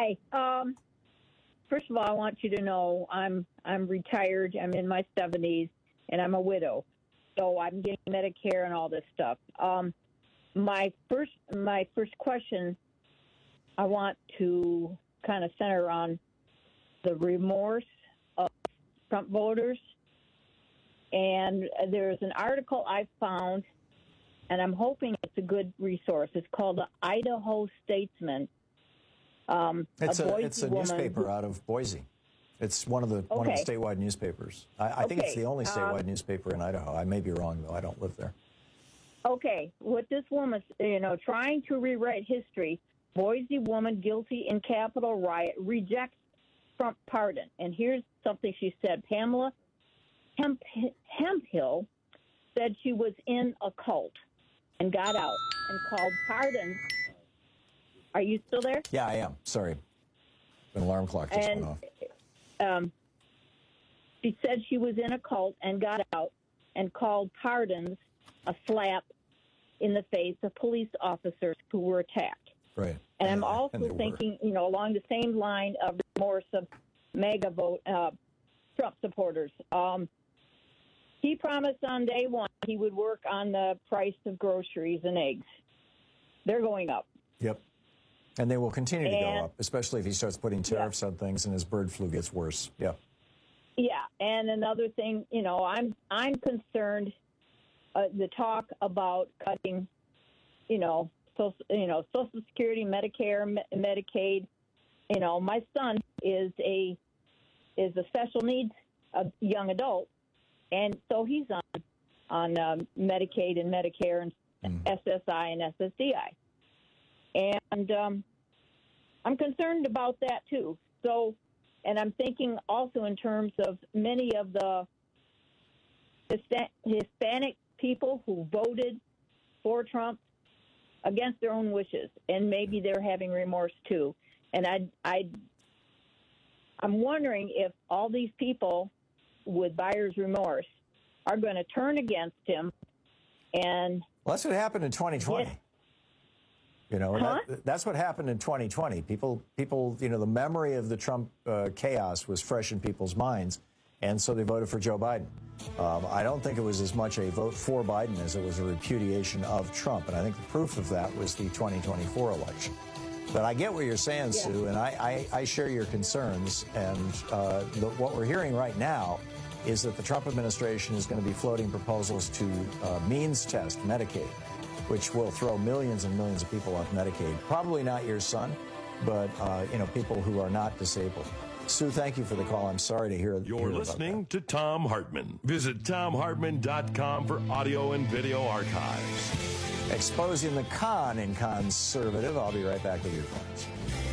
Hi. First of all, I want you to know I'm retired. I'm in my 70s, and I'm a widow, so I'm getting Medicare and all this stuff. My first question, I want to kind of center on the remorse of Trump voters. And there's an article I found, and I'm hoping it's a good resource. It's called the Idaho Statesman. It's a newspaper out of Boise. It's one of the statewide newspapers. I think it's the only statewide newspaper in Idaho. I may be wrong, though. I don't live there. Okay, what this woman, trying to rewrite history, Boise woman guilty in Capitol riot rejects Trump pardon. And here's something she said. Pamela Hemphill said she was in a cult and got out and called pardons. Are you still there? Yeah, I am. Sorry. An alarm clock just went off. She said she was in a cult and got out and called pardons a slap in the face of police officers who were attacked. Right. And I'm also thinking, along the same line of remorse of MAGA Trump supporters. He promised on day one he would work on the price of groceries and eggs. They're going up. Yep. And they will continue to go up, especially if he starts putting tariffs on things and his bird flu gets worse. Yeah. Yeah. And another thing, I'm concerned the talk about cutting, Social Security, Medicare, Medicaid. My son is a special needs young adult, and so he's on Medicaid and Medicare and SSI and SSDI, and I'm concerned about that too. So, and I'm thinking also in terms of many of the Hispanic people who voted for Trump against their own wishes, and maybe they're having remorse too. And I'm wondering if all these people with buyer's remorse are going to turn against him. And that's what happened in 2020. That's what happened in 2020. People, the memory of the Trump chaos was fresh in people's minds, and so they voted for Joe Biden. I don't think it was as much a vote for Biden as it was a repudiation of Trump, and I think the proof of that was the 2024 election. But I get what you're saying, Sue, and I share your concerns. And what we're hearing right now is that the Trump administration is going to be floating proposals to means test Medicaid, which will throw millions and millions of people off Medicaid. Probably not your son, but people who are not disabled. Sue, thank you for the call. I'm sorry to hear. You're listening to Thom Hartmann. Visit ThomHartmann.com for audio and video archives. Exposing the con in conservative. I'll be right back with your phones.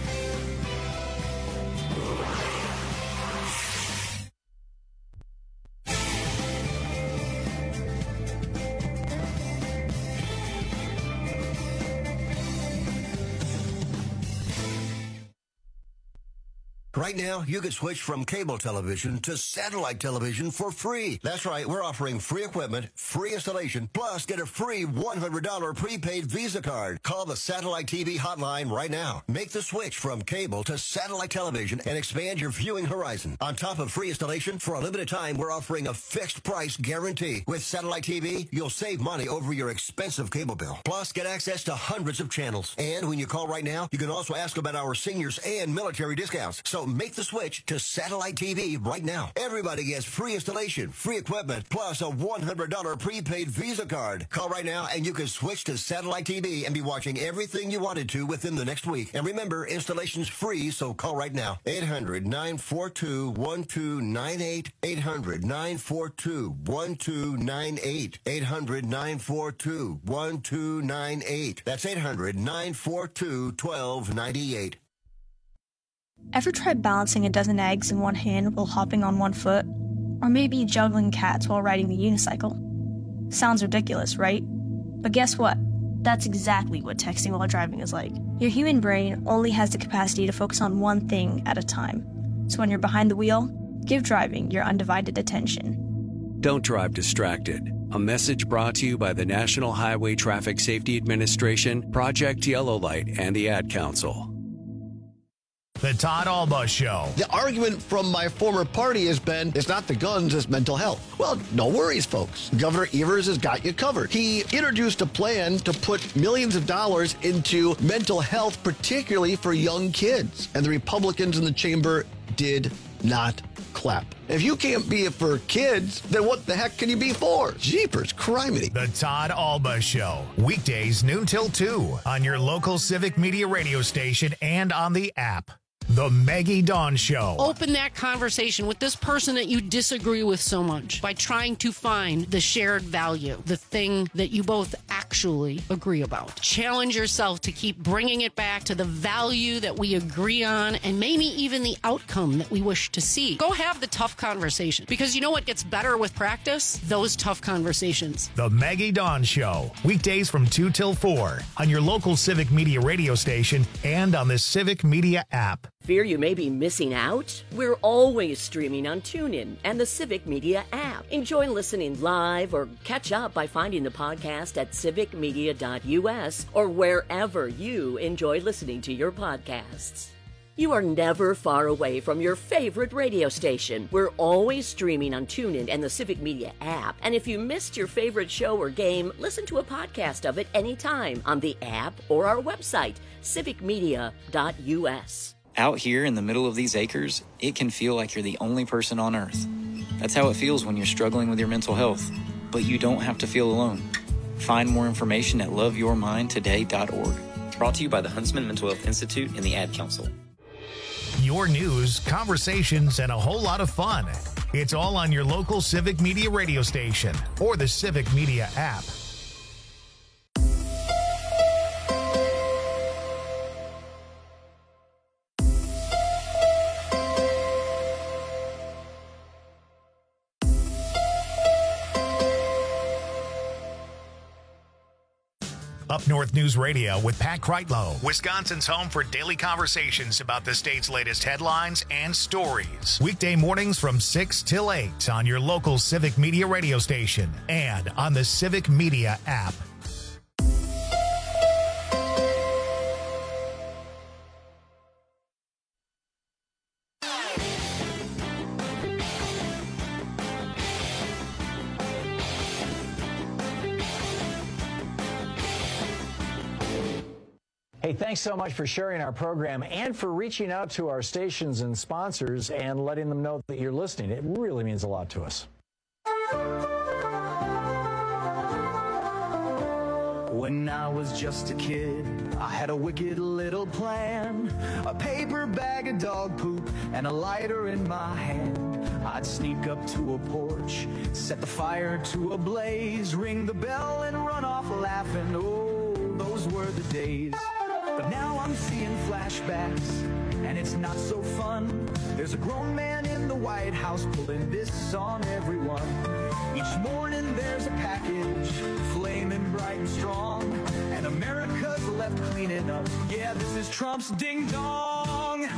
Right now, you can switch from cable television to satellite television for free. That's right. We're offering free equipment, free installation, plus get a free $100 prepaid Visa card. Call the Satellite TV hotline right now. Make the switch from cable to satellite television and expand your viewing horizon. On top of free installation, for a limited time, we're offering a fixed price guarantee. With Satellite TV, you'll save money over your expensive cable bill. Plus, get access to hundreds of channels. And when you call right now, you can also ask about our seniors and military discounts. So make the switch to Satellite TV right now. Everybody gets free installation, free equipment, plus a $100 prepaid Visa card. Call right now and you can switch to Satellite TV and be watching everything you wanted to within the next week. And remember, installation's free, so call right now. 800-942-1298. 800-942-1298. 800-942-1298. That's 800-942-1298. Ever tried balancing a dozen eggs in one hand while hopping on one foot? Or maybe juggling cats while riding the unicycle? Sounds ridiculous, right? But guess what? That's exactly what texting while driving is like. Your human brain only has the capacity to focus on one thing at a time. So when you're behind the wheel, give driving your undivided attention. Don't drive distracted. A message brought to you by the National Highway Traffic Safety Administration, Project Yellow Light, and the Ad Council. The Todd Alba Show. The argument from my former party has been, it's not the guns, it's mental health. Well, no worries, folks. Governor Evers has got you covered. He introduced a plan to put millions of dollars into mental health, particularly for young kids. And the Republicans in the chamber did not clap. If you can't be it for kids, then what the heck can you be for? Jeepers, criminy. The Todd Alba Show. Weekdays noon till 2 on your local Civic Media radio station and on the app. The Maggie Dawn Show. Open that conversation with this person that you disagree with so much by trying to find the shared value, the thing that you both actually agree about. Challenge yourself to keep bringing it back to the value that we agree on and maybe even the outcome that we wish to see. Go have the tough conversation, because you know what gets better with practice? Those tough conversations. The Maggie Dawn Show. Weekdays from 2 till 4 on your local Civic Media radio station and on the Civic Media app. Fear you may be missing out? We're always streaming on TuneIn and the Civic Media app. Enjoy listening live or catch up by finding the podcast at civicmedia.us or wherever you enjoy listening to your podcasts. You are never far away from your favorite radio station. We're always streaming on TuneIn and the Civic Media app. And if you missed your favorite show or game, listen to a podcast of it anytime on the app or our website, civicmedia.us. Out here in the middle of these acres, it can feel like you're the only person on Earth. That's how it feels when you're struggling with your mental health. But you don't have to feel alone. Find more information at loveyourmindtoday.org. Brought to you by the Huntsman Mental Health Institute and the Ad Council. Your news, conversations, and a whole lot of fun. It's all on your local Civic Media radio station or the Civic Media app. Up North News Radio with Pat Kreitlow, Wisconsin's home for daily conversations about the state's latest headlines and stories. Weekday mornings from 6 till 8 on your local Civic Media radio station and on the Civic Media app. Hey, thanks so much for sharing our program and for reaching out to our stations and sponsors and letting them know that you're listening. It really means a lot to us. When I was just a kid, I had a wicked little plan. A paper bag of dog poop and a lighter in my hand. I'd sneak up to a porch, set the fire to a blaze, ring the bell and run off laughing. Oh, those were the days. But now I'm seeing flashbacks, and it's not so fun. There's a grown man in the White House pulling this on everyone. Each morning there's a package, flaming bright and strong, and America's left cleaning up. Yeah, this is Trump's ding-dong.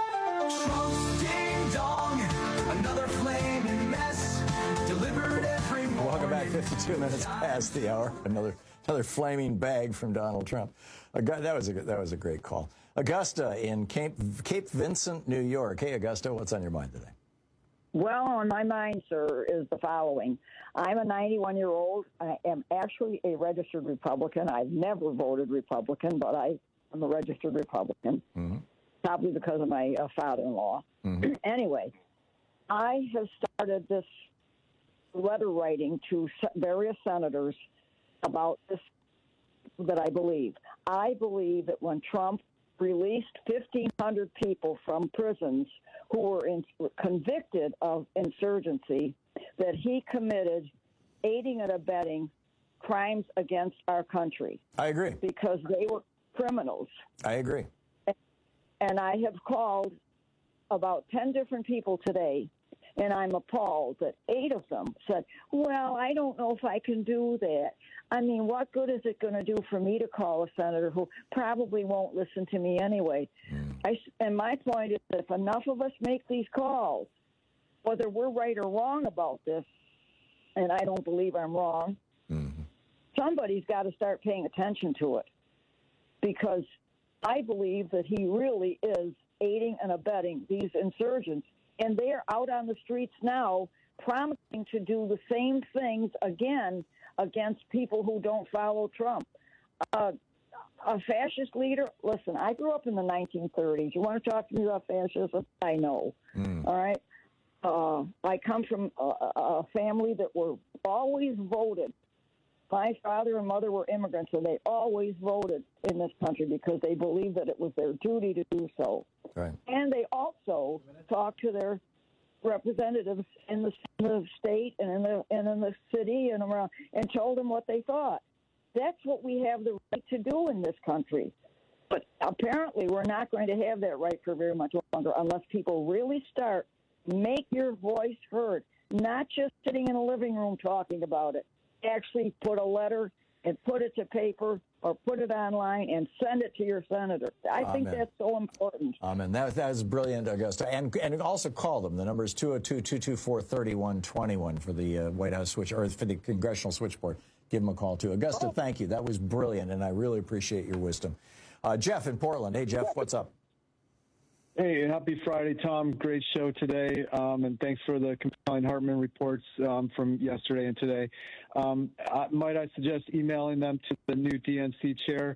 Trump's ding-dong, another flaming mess, delivered every morning. Welcome back, 52 minutes past the hour. Another flaming bag from Donald Trump. That was a great call. Augusta in Cape Vincent, New York. Hey, Augusta, what's on your mind today? Well, on my mind, sir, is the following. I'm a 91-year-old. I am actually a registered Republican. I've never voted Republican, but I am a registered Republican, probably because of my father-in-law. Anyway, I have started this letter writing to various senators about this that I believe. I believe that when Trump released 1,500 people from prisons who were convicted of insurgency, that he committed aiding and abetting crimes against our country. I agree. Because they were criminals. I agree. And I have called about 10 different people today, and I'm appalled that 8 of them said, well, I don't know if I can do that. I mean, what good is it going to do for me to call a senator who probably won't listen to me anyway? And my point is that if enough of us make these calls, whether we're right or wrong about this, and I don't believe I'm wrong, somebody's got to start paying attention to it. Because I believe that he really is aiding and abetting these insurgents. And they are out on the streets now promising to do the same things again against people who don't follow Trump. A fascist leader, listen, I grew up in the 1930s. You want to talk to me about fascism? I know. All right? I come from a family that were always voted. My father and mother were immigrants, and they always voted in this country because they believed that it was their duty to do so. Right. And they also talked to their representatives in the state and in the city and around, and told them what they thought. That's what we have the right to do in this country. But apparently, we're not going to have that right for very much longer unless people really start. Make your voice heard, not just sitting in a living room talking about it. Actually put a letter and put it to paper or put it online and send it to your senator. I think that's so important. Amen. That was brilliant, Augusta. And also call them. The number is 202-224-3121 for the White House switch, or for the Congressional Switchboard. Give them a call, too. Augusta, thank you. That was brilliant, and I really appreciate your wisdom. Jeff in Portland. Hey, Jeff, what's up? Hey, happy Friday, Tom. Great show today, and thanks for the compelling Hartman reports from yesterday and today. Might I suggest emailing them to the new DNC chair?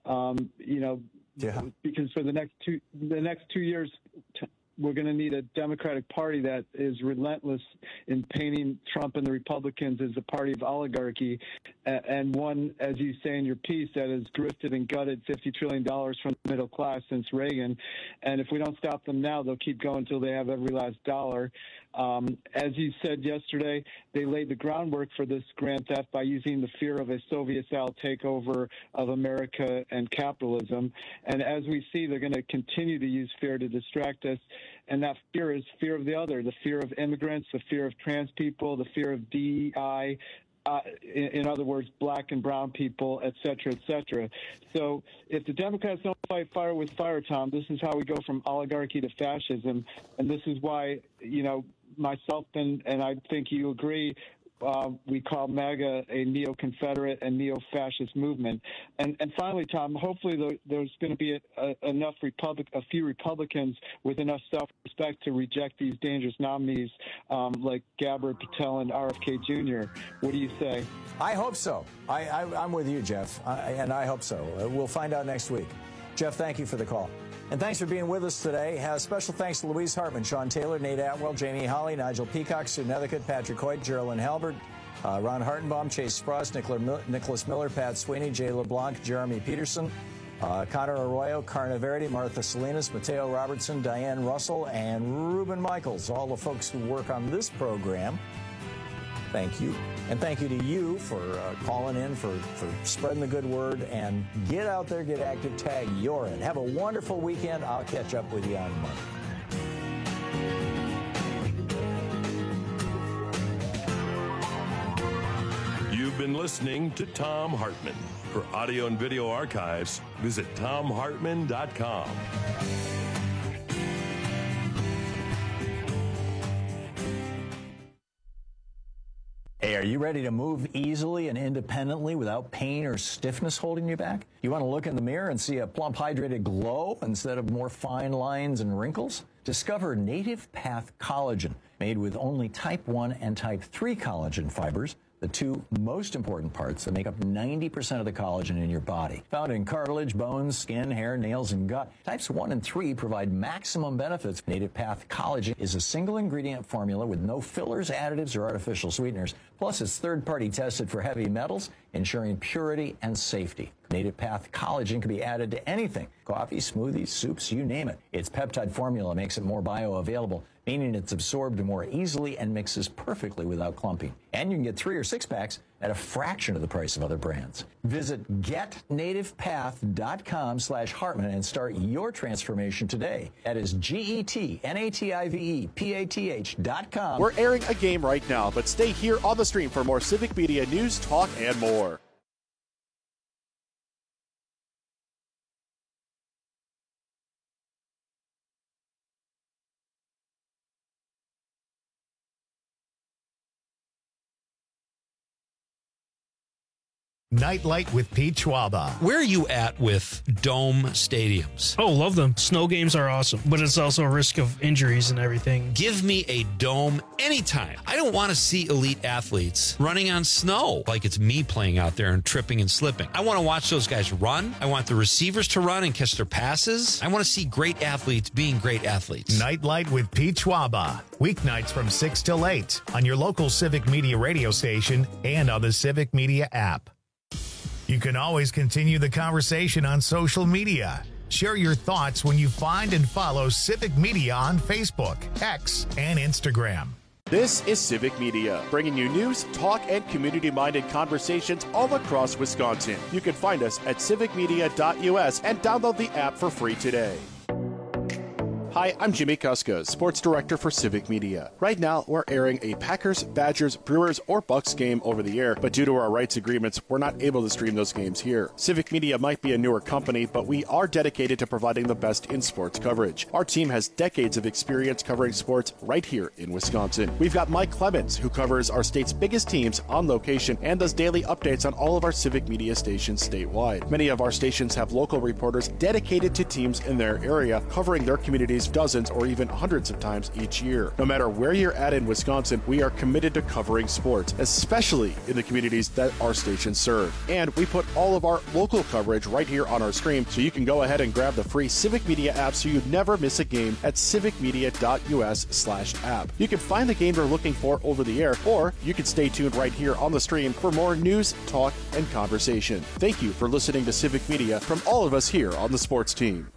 Because for the next 2 years, we're going to need a Democratic Party that is relentless in painting Trump and the Republicans as a party of oligarchy, and one, as you say in your piece, that has grifted and gutted $50 trillion from the middle class since Reagan. And if we don't stop them now, they'll keep going until they have every last dollar. As you said yesterday, they laid the groundwork for this grand theft by using the fear of a Soviet-style takeover of America and capitalism. And as we see, they're going to continue to use fear to distract us. And that fear is fear of the other, the fear of immigrants, the fear of trans people, the fear of DEI, in other words, black and brown people, et cetera, et cetera. So if the Democrats don't fight fire with fire, Tom, this is how we go from oligarchy to fascism. And this is why, myself and I think you agree, we call MAGA a neo-Confederate and neo-fascist movement. And finally, Tom, hopefully there's going to be a few Republicans with enough self-respect to reject these dangerous nominees like Gabbard, Patel, and RFK Jr. What do you say? I hope so. I'm with you, Jeff, and I hope so. We'll find out next week. Jeff, thank you for the call. And thanks for being with us today. Special thanks to Louise Hartman, Sean Taylor, Nate Atwell, Jamie Holly, Nigel Peacock, Sue Nethercutt, Patrick Hoyt, Geraldine Halbert, Ron Hartenbaum, Chase Spross, Nicholas Miller, Pat Sweeney, Jay LeBlanc, Jeremy Peterson, Connor Arroyo, Carna Verdi, Martha Salinas, Mateo Robertson, Diane Russell, and Ruben Michaels, all the folks who work on this program. Thank you. And thank you to you for calling in, for spreading the good word. And get out there, get active, tag you're in. Have a wonderful weekend. I'll catch up with you on Monday. You've been listening to Tom Hartman. For audio and video archives, visit TomHartman.com. Hey, are you ready to move easily and independently without pain or stiffness holding you back? You want to look in the mirror and see a plump, hydrated glow instead of more fine lines and wrinkles? Discover Native Path Collagen, made with only type 1 and type 3 collagen fibers, the two most important parts that make up 90% of the collagen in your body. Found in cartilage, bones, skin, hair, nails, and gut, types 1 and 3 provide maximum benefits. Native Path Collagen is a single ingredient formula with no fillers, additives, or artificial sweeteners. Plus, it's third-party tested for heavy metals, ensuring purity and safety. Native Path Collagen can be added to anything: coffee, smoothies, soups, you name it. Its peptide formula makes it more bioavailable, meaning it's absorbed more easily and mixes perfectly without clumping. And you can get 3 or 6 packs at a fraction of the price of other brands. Visit getnativepath.com/Hartman and start your transformation today. That is GetNativepAth.com. We're airing a game right now, but stay here on the stream for more Civic Media news, talk, and more. Nightlight with Pete Schwaba. Where are you at with dome stadiums? Oh, love them. Snow games are awesome, but it's also a risk of injuries and everything. Give me a dome anytime. I don't want to see elite athletes running on snow like it's me playing out there and tripping and slipping. I want to watch those guys run. I want the receivers to run and catch their passes. I want to see great athletes being great athletes. Nightlight with Pete Schwaba. Weeknights from 6 till 8 on your local Civic Media radio station and on the Civic Media app. You can always continue the conversation on social media. Share your thoughts when you find and follow Civic Media on Facebook, X, and Instagram. This is Civic Media, bringing you news, talk, and community-minded conversations all across Wisconsin. You can find us at civicmedia.us and download the app for free today. Hi, I'm Jimmy Kuska, Sports Director for Civic Media. Right now, we're airing a Packers, Badgers, Brewers, or Bucks game over the air, but due to our rights agreements, we're not able to stream those games here. Civic Media might be a newer company, but we are dedicated to providing the best in sports coverage. Our team has decades of experience covering sports right here in Wisconsin. We've got Mike Clemens, who covers our state's biggest teams on location and does daily updates on all of our Civic Media stations statewide. Many of our stations have local reporters dedicated to teams in their area, covering their communities dozens or even hundreds of times each year. No matter where you're at in Wisconsin, we are committed to covering sports, especially in the communities that our stations serve. And we put all of our local coverage right here on our stream, so you can go ahead and grab the free Civic Media app so you never miss a game at civicmedia.us/app. You can find the game you're looking for over the air, or you can stay tuned right here on the stream for more news, talk, and conversation. Thank you for listening to Civic Media from all of us here on the sports team.